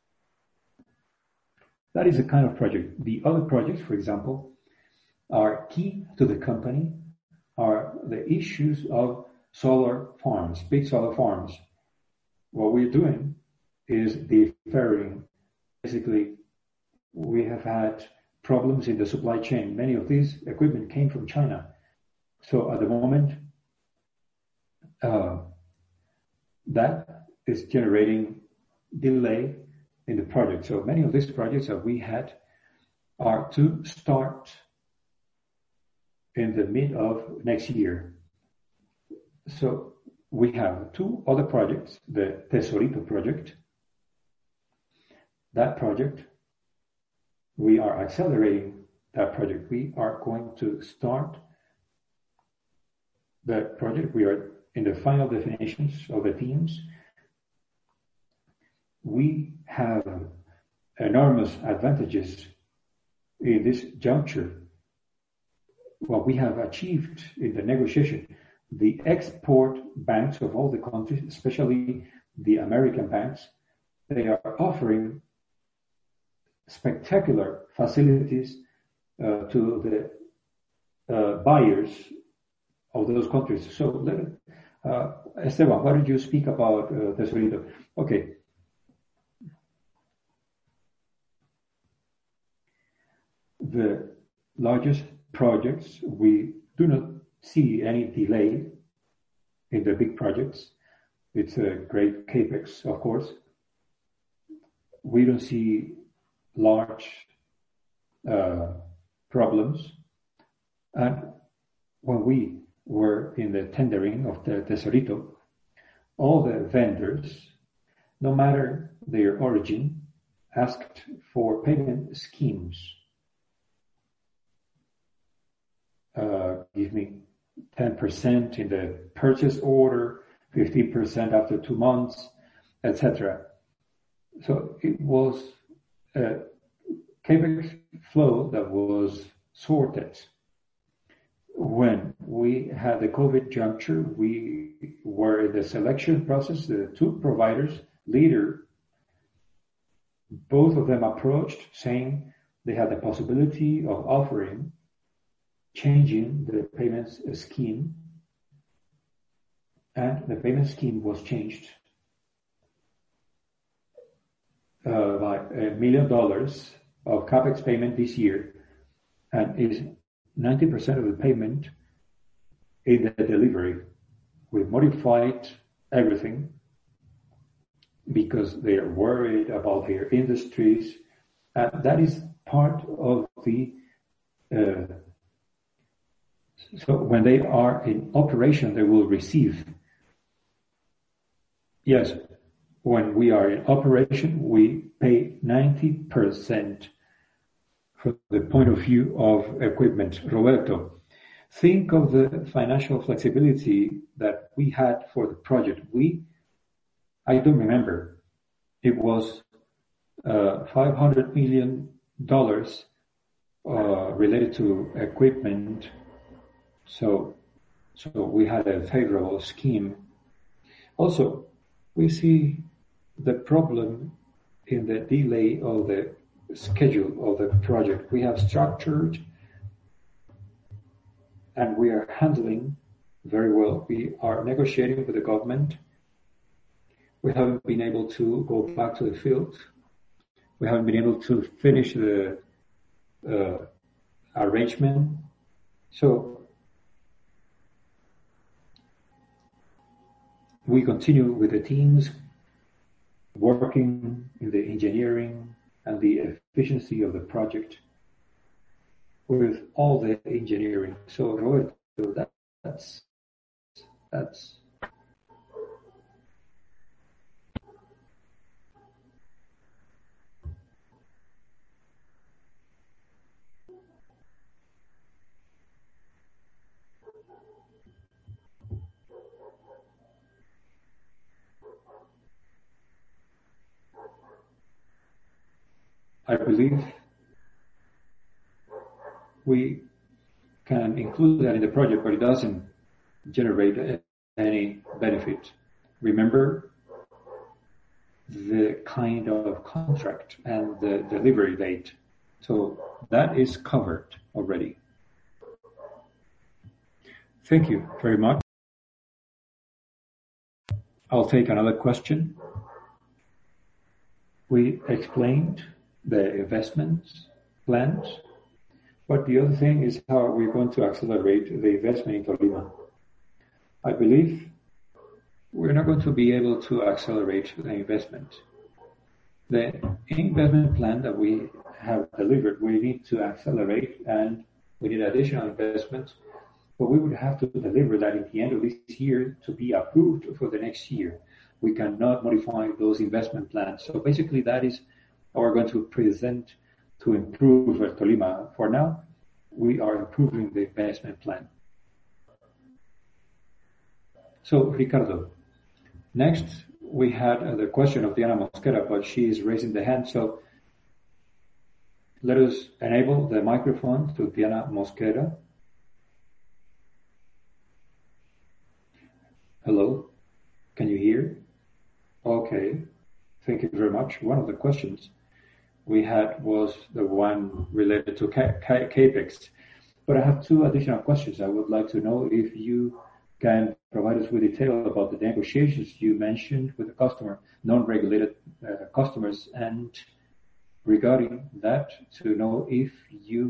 That is a kind of project. The other projects, for example, are key to the company, are the issues of solar farms, big solar farms. What we're doing is deferring. Basically, we have had problems in the supply chain. Many of these equipment came from China. So at the moment, uh, that is generating delay in the project. So many of these projects that we had are to start in the mid of next year. So we have two other projects, the Tesorito project. That project, we are accelerating that project. We are going to start the project. We are in the final definitions of the teams. We have enormous advantages in this juncture. What we have achieved in the negotiation, the export banks of all the countries, especially the American banks, they are offering spectacular facilities uh, to the uh, buyers of those countries. So, let, uh, Esteban, why don't you speak about uh, Tesorito? Okay. The largest projects, we do not see any delay in the big projects. It's a great CAPEX, of course. We don't see large uh, problems. And when we were in the tendering of the Tesorito, all the vendors, no matter their origin, asked for payment schemes. Uh, give me ten percent in the purchase order, fifteen percent after two months, et cetera. So it was a CAPEX flow that was sorted. When we had the COVID juncture, we were in the selection process. The two providers, leader, both of them approached saying they had the possibility of offering changing the payments scheme, and the payment scheme was changed uh, by a million dollars of CAPEX payment this year, and is ninety percent of the payment in the delivery. We modified everything because they are worried about their industries, and that is part of the uh, So when they are in operation, they will receive. Yes, when we are in operation, we pay ninety percent from the point of view of equipment. Roberto, think of the financial flexibility that we had for the project. We, I don't remember, it was uh, five hundred million dollars uh, related to equipment. So, so we had a favorable scheme. Also, we see the problem in the delay of the schedule of the project. We have structured and we are handling very well. We are negotiating with the government. We haven't been able to go back to the field. We haven't been able to finish the uh, arrangement. So, we continue with the teams. working in the engineering and the efficiency of the project with all the engineering. So Roberto, that, that's that's I believe we can include that in the project, but it doesn't generate any benefit. Remember the kind of contract and the delivery date. So that is covered already. Thank you very much. I'll take another question. We explained the investments plans, but the other thing is how we're going to accelerate the investment in Tolima. I believe we're not going to be able to accelerate the investment. The investment plan that we have delivered, we need to accelerate and we need additional investments, but we would have to deliver that at the end of this year to be approved for the next year. We cannot modify those investment plans. So basically that is how we're going to present to improve Tolima. For now, we are improving the investment plan. So Ricardo, next we had the question of Diana Mosquera, but she is raising the hand. So let us enable the microphone to Diana Mosquera. Hello, can you hear? Okay, thank you very much. One of the questions we had was the one related to CAPEX, but I have two additional questions. I would like to know if you can provide us with detail about the negotiations you mentioned with the customer, non-regulated uh, customers, and regarding that, to know if you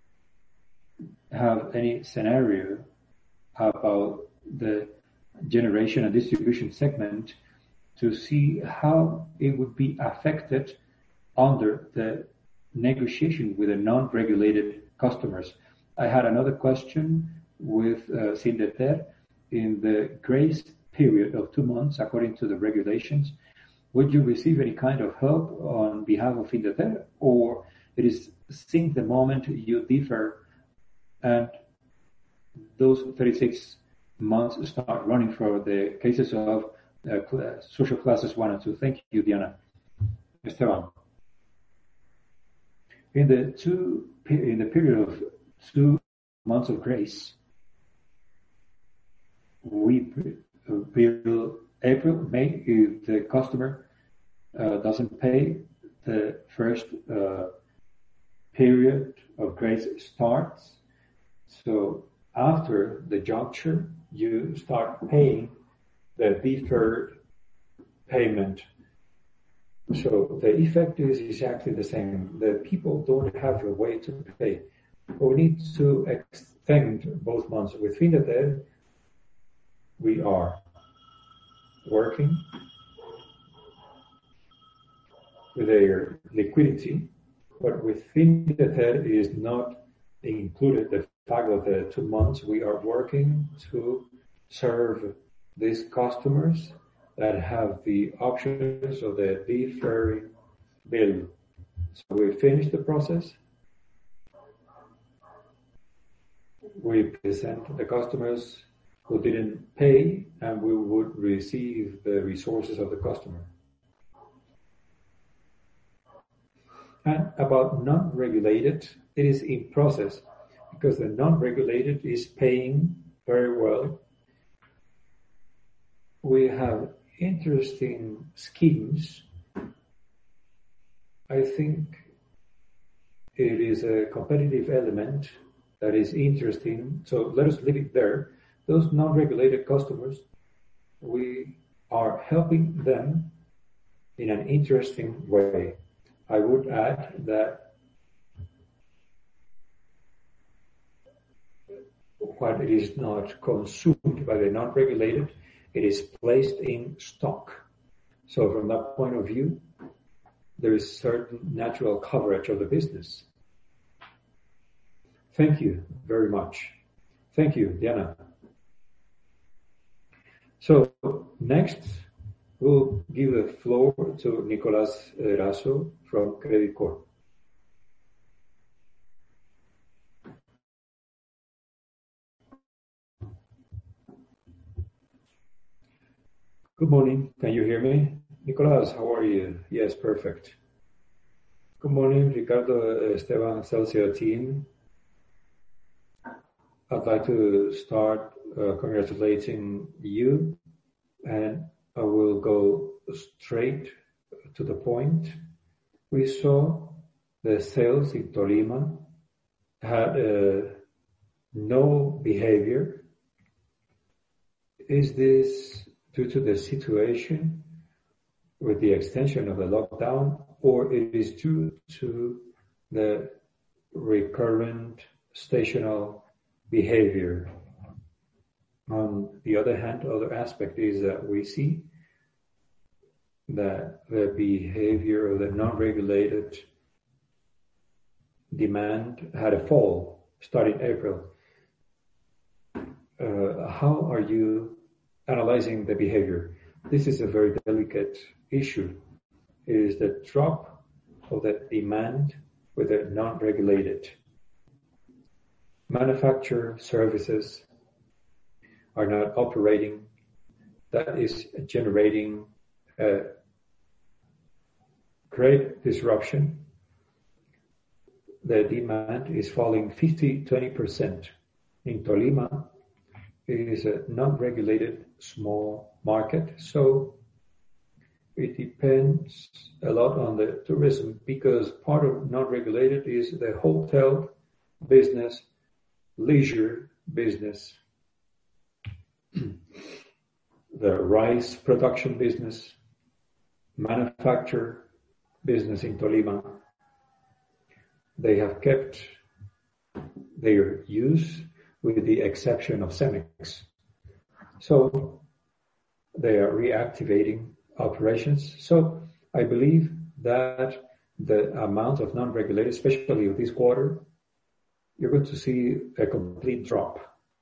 have any scenario about the generation and distribution segment to see how it would be affected under the negotiation with the non-regulated customers. I had another question with uh, Sindeter. In the grace period of two months, according to the regulations, would you receive any kind of help on behalf of Findeter, or it is since the moment you differ and those thirty-six months start running for the cases of uh, social classes one and two? Thank you, Diana. Esteban. In the two in the period of two months of grace, we bill April, May, if the customer uh, doesn't pay, the first uh, period of grace starts. So after the juncture, you start paying the deferred payment. So the effect is exactly the same. The people don't have a way to pay. We need to extend both months. With Findeter, we are working with their liquidity, but within Findeter is not included the fact that the two months we are working to serve these customers that have the options of the deferring bill. So we finish the process. We present the customers who didn't pay, and we would receive the resources of the customer. And about non-regulated, it is in process because the non-regulated is paying very well. We have interesting schemes. I think it is a competitive element that is interesting. So let us leave it there. Those non-regulated customers, we are helping them in an interesting way. I would add that what is not consumed by the non-regulated, it is placed in stock. So from that point of view, there is certain natural coverage of the business. Thank you very much. Thank you, Diana. So next, we'll give the floor to Nicolas Eraso from Credit Corp. Good morning. Can you hear me? Nicolas, how are you? Yes, perfect. Good morning, Ricardo, Esteban, Celsius team. I'd like to start uh, congratulating you, and I will go straight to the point. We saw the sales in Tolima had uh, no behavior. Is this due to the situation with the extension of the lockdown, or it is due to the recurrent stational behavior? On the other hand, other aspect is that we see that the behavior of the non-regulated demand had a fall starting April. Uh, how are you analyzing the behavior? This is a very delicate issue. It is the drop of the demand with the non-regulated. Manufacture services are not operating. That is generating a great disruption. The demand is falling fifty to twenty percent. In Tolima, it is a non-regulated small market, so it depends a lot on the tourism, because part of non-regulated is the hotel business, leisure business, the rice production business, manufacture business in Tolima. They have kept their use with the exception of Cemex. So they are reactivating operations. So I believe that the amount of non-regulated, especially this quarter, you're going to see a complete drop.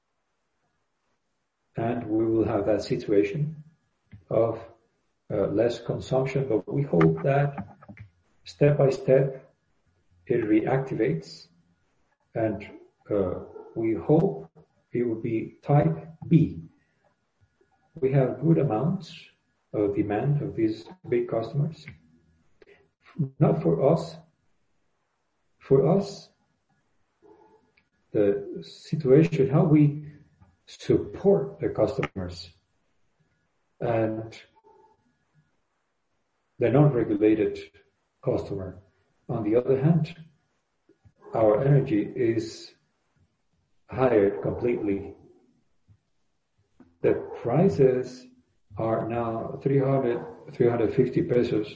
And we will have that situation of uh, less consumption, but we hope that step by step it reactivates, and uh, we hope it will be type B. We have good amounts of demand of these big customers. Not for us. For us, the situation, how we support the customers and the non-regulated customer. On the other hand, our energy is higher completely. The prices are now three hundred, three hundred fifty pesos.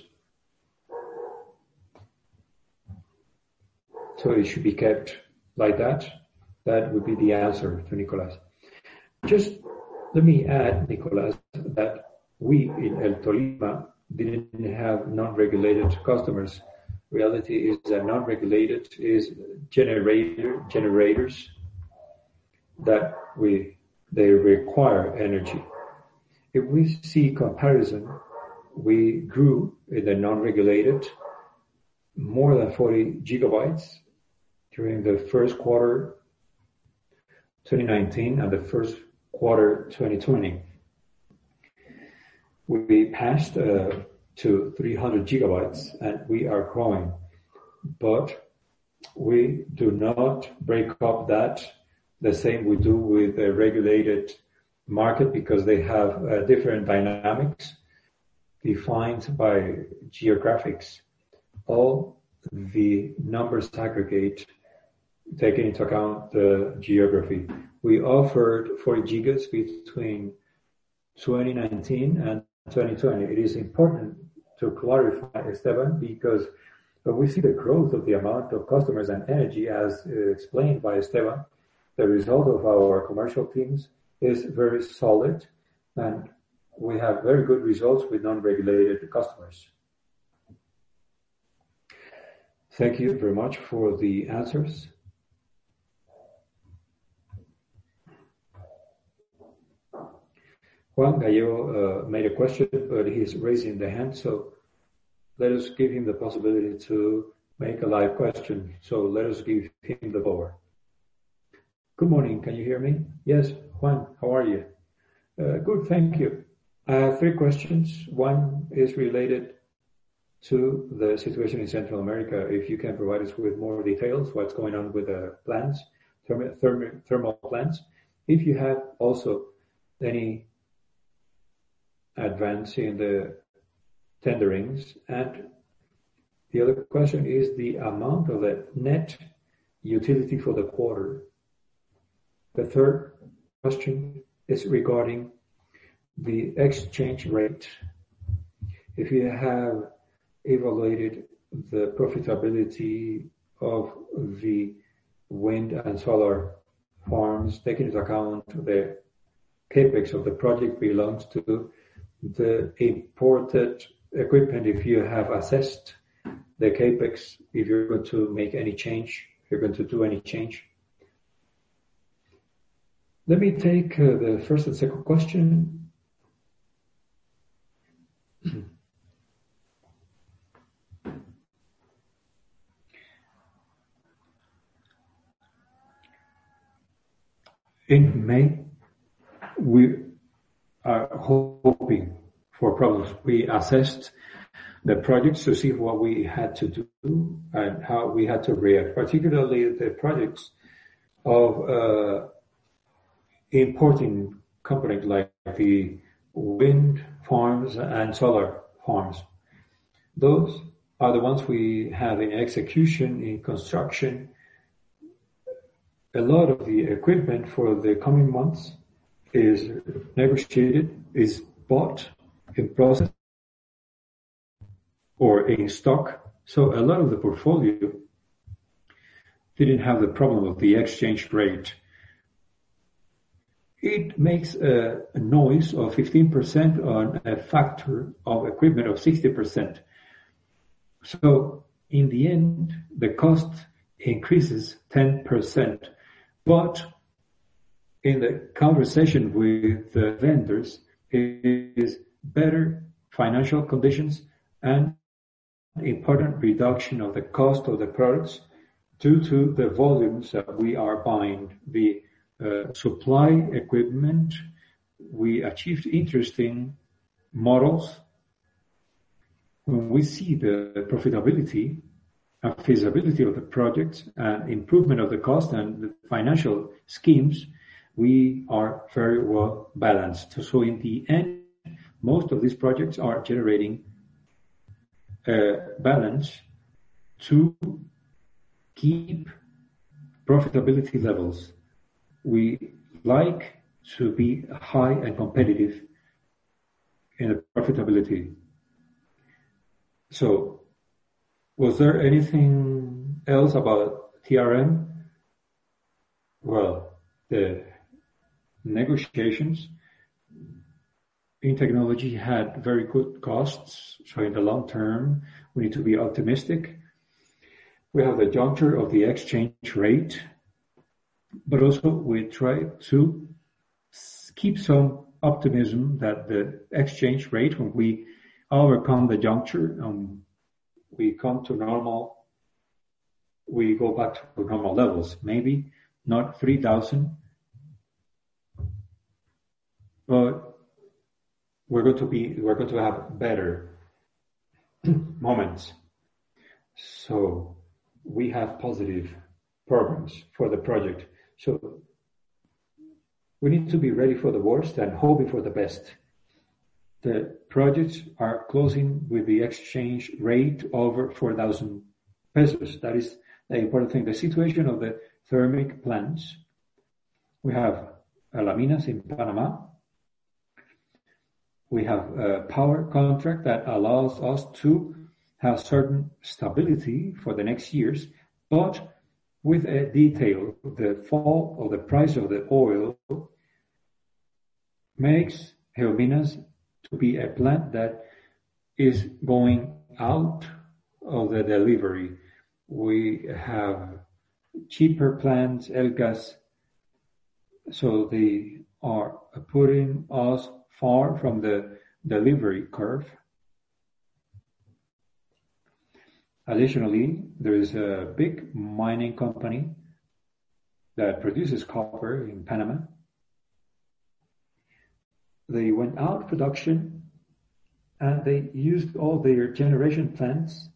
So it should be kept like that. That would be the answer to Nicolas. Just let me add, Nicolas, that we in El Tolima didn't have non-regulated customers. Reality is that non-regulated is generator generators that we they require energy. If we see comparison, we grew in the non-regulated more than forty gigabytes during the first quarter twenty nineteen and the first quarter twenty twenty. We passed uh, to three hundred gigabytes, and we are growing, but we do not break up that the same we do with a regulated market, because they have uh, different dynamics defined by geographics. All the numbers aggregate taking into account the geography. We offered forty gigas between twenty nineteen and twenty twenty. It is important to clarify, Esteban, because we see the growth of the amount of customers and energy as uh, explained by Esteban. The result of our commercial teams is very solid, and we have very good results with non-regulated customers. Thank you very much for the answers. Juan Gallego uh, made a question, but he's raising the hand, so let us give him the possibility to make a live question. So let us give him the floor. Good morning, can you hear me? Yes, Juan, how are you? Uh, good, thank you. I have three questions. One is related to the situation in Central America. If you can provide us with more details, what's going on with the plants, therm therm thermal plants. If you have also any advance in the tenderings. And the other question is the amount of the net utility for the quarter. The third question is regarding the exchange rate. If you have evaluated the profitability of the wind and solar farms, taking into account the capex of the project belongs to the imported equipment, if you have assessed the capex, if you're going to make any change, if you're going to do any change. Let me take uh, the first and second question. In May, we are hoping for problems. We assessed the projects to see what we had to do and how we had to react, particularly the projects of uh, importing companies like the wind farms and solar farms. Those are the ones we have in execution, in construction. A lot of the equipment for the coming months is negotiated, is bought in process or in stock. So a lot of the portfolio didn't have the problem of the exchange rate. It makes a, a noise of fifteen percent on a factor of equipment of sixty percent. So in the end, the cost increases ten percent. But in the conversation with the vendors, it is better financial conditions and important reduction of the cost of the products due to the volumes that we are buying. The uh, supply equipment, we achieved interesting models. When we see the profitability and feasibility of the projects and improvement of the cost and the financial schemes, we are very well balanced. So in the end, most of these projects are generating a balance to keep profitability levels. We like to be high and competitive in the profitability. So was there anything else about T R M? Well, the negotiations in technology had very good costs. So in the long term, we need to be optimistic. We have the juncture of the exchange rate, but also we try to keep some optimism that the exchange rate, when we overcome the juncture, um, we come to normal, we go back to normal levels, maybe not three thousand, but we're going to be, we're going to have better moments. So we have positive programs for the project. So we need to be ready for the worst and hoping for the best. The projects are closing with the exchange rate over four thousand pesos. That is the important thing. The situation of the thermic plants. We have Alaminas in Panama. We have a power contract that allows us to have certain stability for the next years, but with a detail. The fall of the price of the oil makes Geominas to be a plant that is going out of the delivery. We have cheaper plants, Elgas, so they are putting us far from the delivery curve. Additionally, there is a big mining company that produces copper in Panama. They went out of production and they used all their generation plants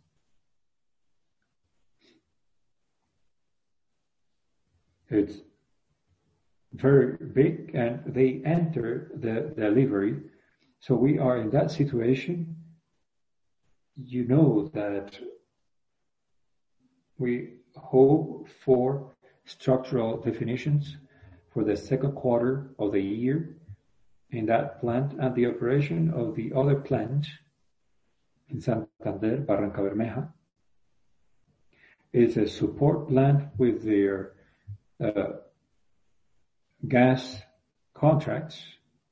It's very big and they enter the delivery. So we are in that situation. You know that we hope for structural definitions for the second quarter of the year in that plant and the operation of the other plant in Santander, Barranca Bermeja. It's a support plant with their uh, gas contracts.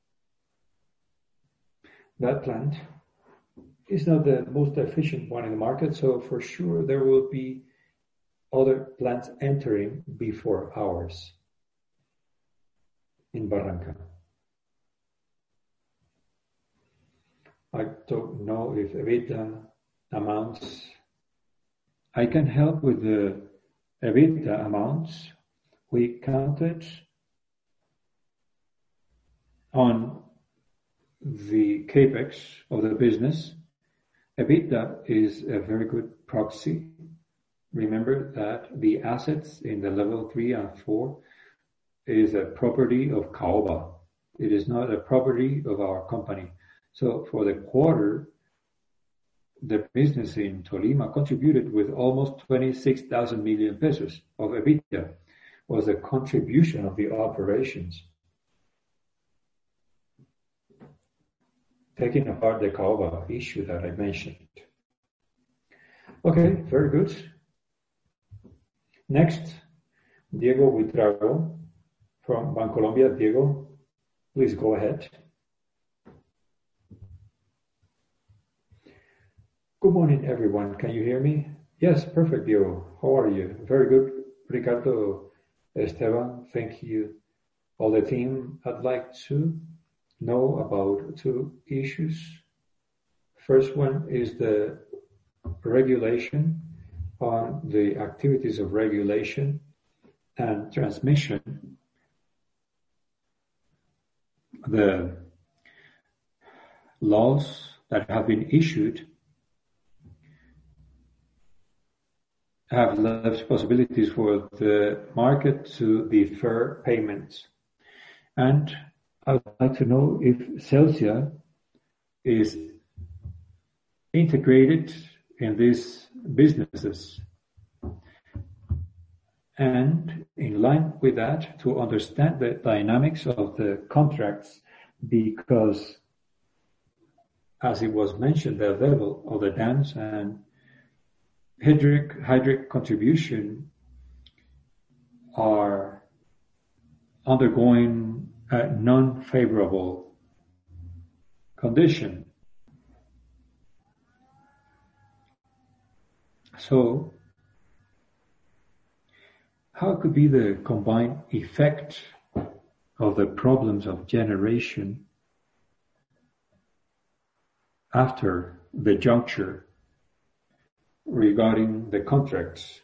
That plant is not the most efficient one in the market, so for sure there will be other plants entering before ours in Barranca. I don't know if EBITDA amounts. I can help with the EBITDA amounts. We counted on the capex of the business. EBITDA is a very good proxy. Remember that the assets in the level three and four is a property of Caoba. It is not a property of our company. So for the quarter, the business in Tolima contributed with almost twenty-six thousand million pesos of EBITDA, was the contribution of the operations. Taking apart the Caoba issue that I mentioned. Okay, very good. Next, Diego Buitrago from Bancolombia. Diego, please go ahead. Good morning, everyone. Can you hear me? Yes, perfect, Diego. How are you? Very good, Ricardo, Esteban. Thank you. All the team. I'd like to know about two issues. First one is the regulation on the activities of regulation and transmission. The laws that have been issued have left possibilities for the market to defer payments. And I would like to know if Celsia is integrated in these businesses. And in line with that, to understand the dynamics of the contracts, because as it was mentioned, the level of the dams and hydric, hydric contribution are undergoing a non-favorable condition. So, how could be the combined effect of the problems of generation after the juncture regarding the contracts?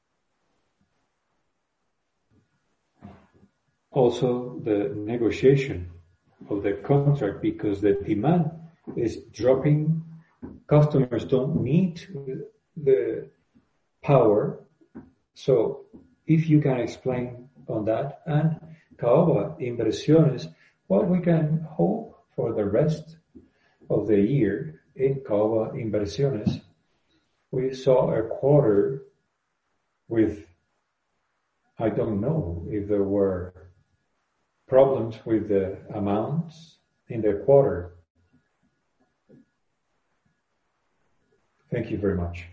Also, the negotiation of the contract, because the demand is dropping. Customers don't need the power. So if you can explain on that, and Caoba Inversiones, what we can hope for the rest of the year in Caoba Inversiones. We saw a quarter with, I don't know if there were problems with the amounts in the quarter. Thank you very much.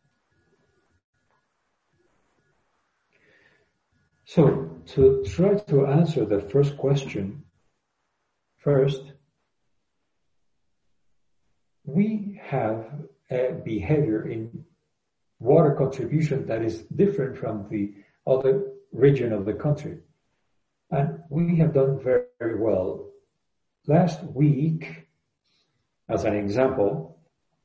So, to try to answer the first question, first, we have a behavior in water contribution that is different from the other region of the country. And we have done very, very well. Last week, as an example,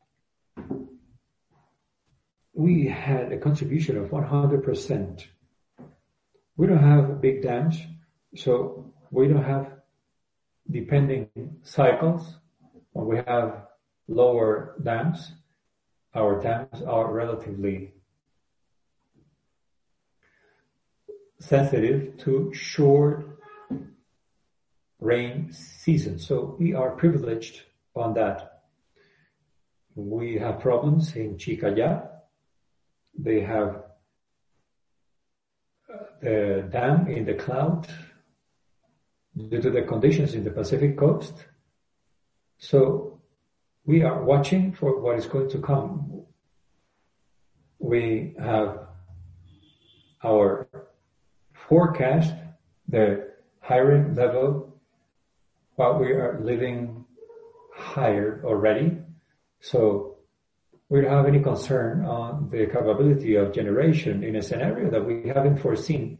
we had a contribution of one hundred percent. We don't have big dams, so we don't have depending cycles. When we have lower dams, our dams are relatively sensitive to short rain season. So we are privileged on that. We have problems in Chicaya. They have the dam in the cloud due to the conditions in the Pacific coast. So we are watching for what is going to come. We have our forecast, the hiring level, but we are living higher already. So we don't have any concern on the capability of generation in a scenario that we haven't foreseen.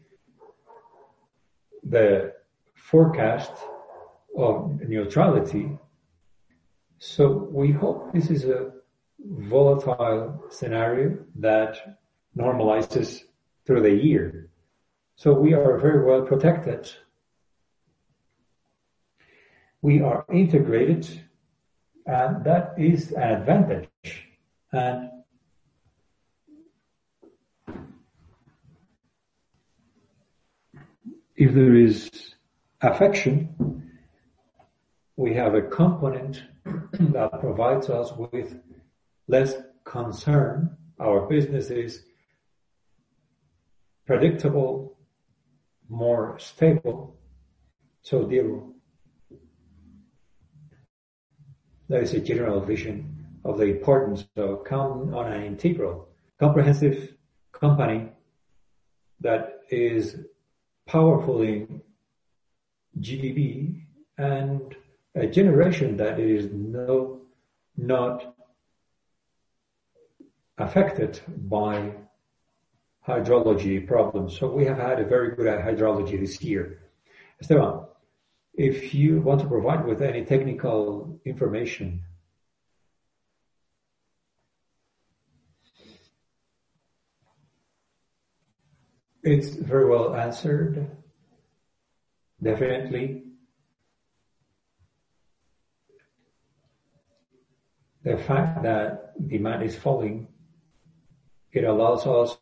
The forecast of neutrality. So we hope this is a volatile scenario that normalizes through the year. So we are very well protected. We are integrated, and that is an advantage. And if there is affection, we have a component that provides us with less concern. Our business is predictable, more stable. So Diego, that is a general vision of the importance of counting on an integral, comprehensive company that is powerful in G D P and a generation that is no, not affected by hydrology problems. So we have had a very good hydrology this year. Esteban, if you want to provide with any technical information. It's very well answered. Definitely. The fact that demand is falling, it allows us,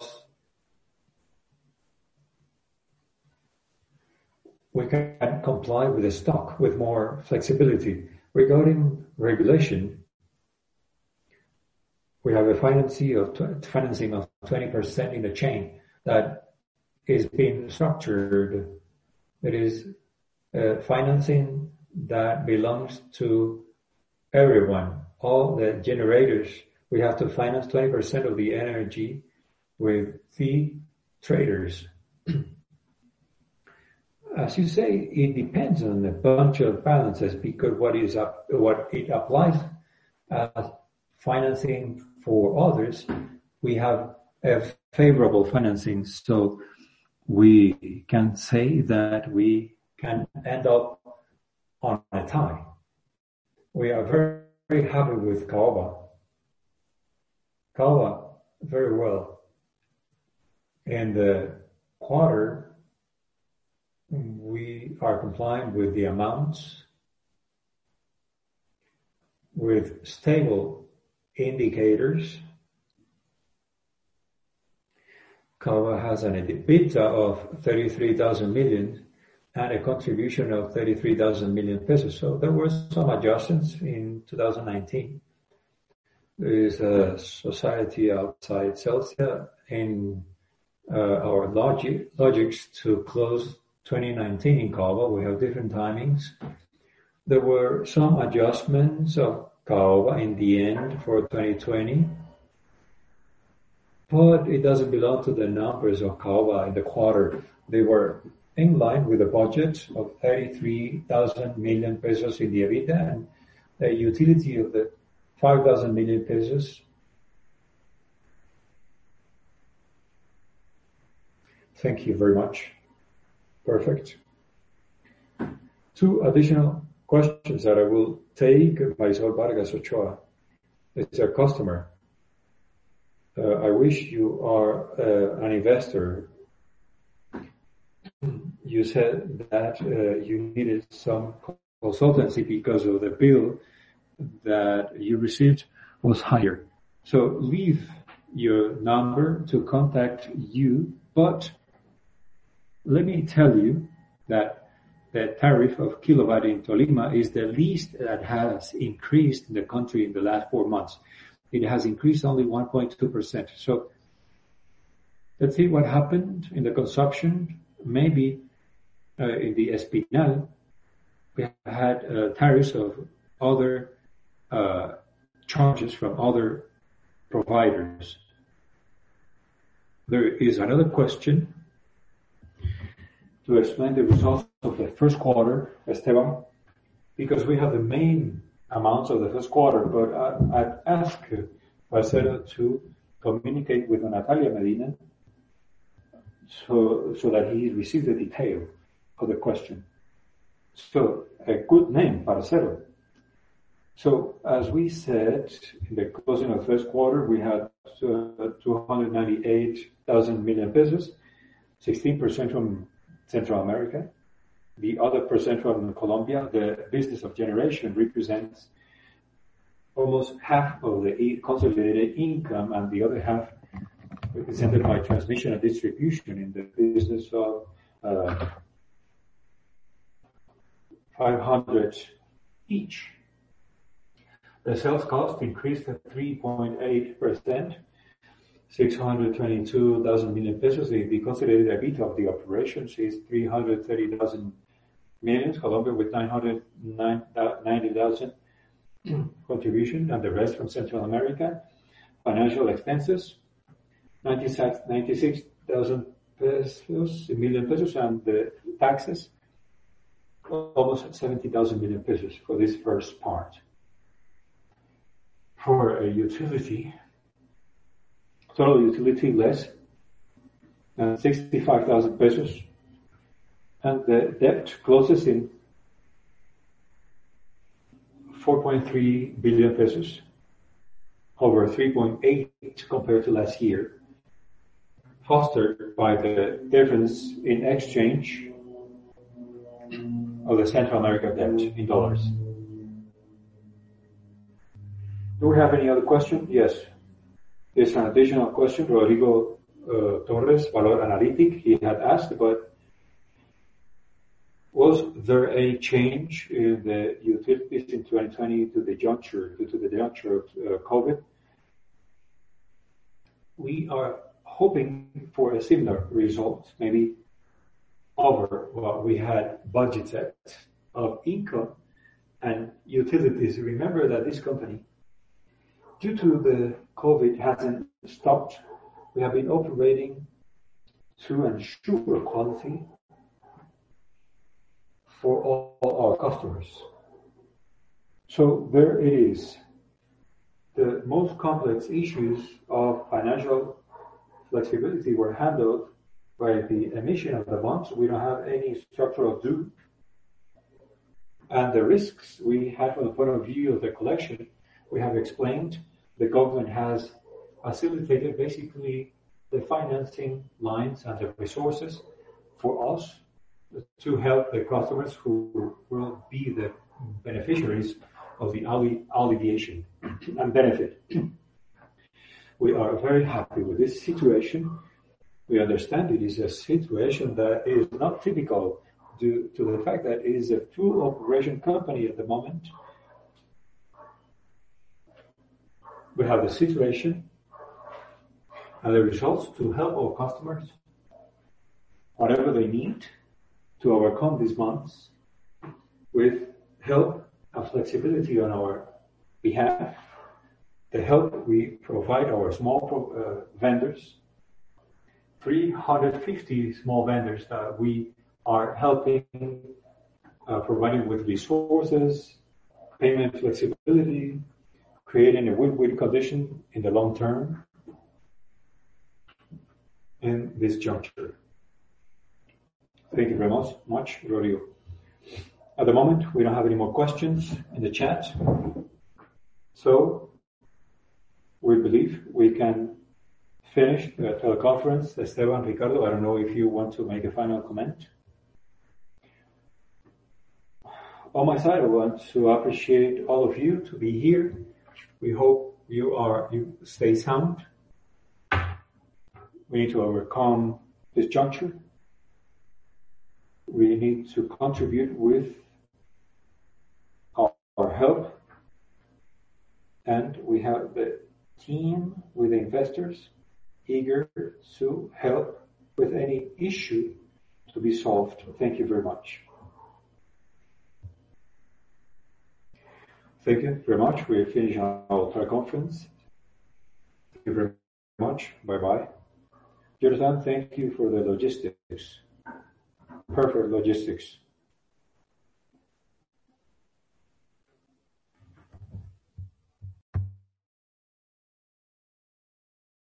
we can comply with the stock with more flexibility. Regarding regulation, we have a financing of financing of twenty percent in the chain that is being structured. It is uh, financing that belongs to everyone. All the generators, we have to finance twenty percent of the energy with the traders. As you say, it depends on a bunch of balances because what is up, what it applies as financing for others, we have a favorable financing. So we can say that we can end up on a tie. We are very, very happy with Caoba. Caoba, very well. In the quarter, we are complying with the amounts, with stable indicators. Caoba has an EBITDA of thirty-three thousand million and a contribution of thirty-three thousand million pesos. So there were some adjustments in two thousand nineteen. There is a society outside Celsia in uh, our logic, logics to close twenty nineteen in Caoba. We have different timings. There were some adjustments of Caoba in the end for twenty twenty. But it doesn't belong to the numbers of Caoba in the quarter. They were in line with the budget of thirty-three thousand million pesos in the EBITDA, and the utility of the five thousand million pesos. Thank you very much. Perfect. Two additional questions that I will take. Marisol Vargas Ochoa. It's a customer. Uh, I wish you are uh, an investor. You said that uh, you needed some consultancy because of the bill that you received was higher. So leave your number to contact you, but let me tell you that the tariff of kilowatt in Tolima is the least that has increased in the country in the last four months. It has increased only one point two percent. So let's see what happened in the consumption. Maybe uh, in the Espinal, we had uh, tariffs of other uh, charges from other providers. There is another question to explain the results of the first quarter, Esteban, because we have the main amounts of the first quarter, but I, I'd ask Marcelo to communicate with Natalia Medina so, so that he receives the detail of the question. So, a good name, Marcelo. So, as we said, in the closing of the first quarter, we had uh, two hundred ninety-eight thousand million pesos, sixteen percent from Central America. The other percent from Colombia. The business of generation represents almost half of the consolidated income, and the other half represented by transmission and distribution in the business of uh, five hundred each. The sales cost increased at three point eight percent, six hundred twenty-two thousand million pesos. The, the consolidated EBITDA of the operations is three hundred thirty thousand millions, Colombia with nine hundred ninety thousand contribution, and the rest from Central America. Financial expenses, ninety-six thousand pesos, million pesos, and the taxes, almost seventy thousand million pesos for this first part. For a utility, total utility less than sixty-five thousand pesos, and the debt closes in four point three billion pesos, over three point eight compared to last year, fostered by the difference in exchange of the Central America debt in dollars. Do we have any other question? Yes. There's an additional question. Rodrigo uh, Torres, Valor Analytic, he had asked, but was there a change in the utilities in twenty twenty to the juncture, due to the juncture of uh, COVID? We are hoping for a similar result, maybe over what we had budgeted of income and utilities. Remember that this company, due to the COVID, hasn't stopped. We have been operating to ensure quality for all, all our customers. So there it is. The most complex issues of financial flexibility were handled by the emission of the bonds. We don't have any structural due. And the risks we had from the point of view of the collection, we have explained. The government has facilitated basically the financing lines and the resources for us to help the customers who will be the beneficiaries of the alleviation and benefit. We are very happy with this situation. We understand it is a situation that is not typical due to the fact that it is a full operation company at the moment. We have the situation and the results to help our customers, whatever they need to overcome these months, with help and flexibility on our behalf. The help we provide our small pro, uh, vendors, three hundred fifty small vendors that we are helping, uh, providing with resources, payment flexibility, creating a win-win condition in the long term in this juncture. Thank you very much, much, Rodrigo. At the moment, we don't have any more questions in the chat. So we believe we can finish the teleconference. Esteban, Ricardo, I don't know if you want to make a final comment. On my side, I want to appreciate all of you to be here. We hope you are you stay sound. We need to overcome this juncture. We need to contribute with our, our help, and we have the team with the investors eager to help with any issue to be solved. Thank you very much. Thank you very much. We are finishing our teleconference. Thank you very much. Bye-bye. Jonathan, thank you for the logistics. Perfect logistics.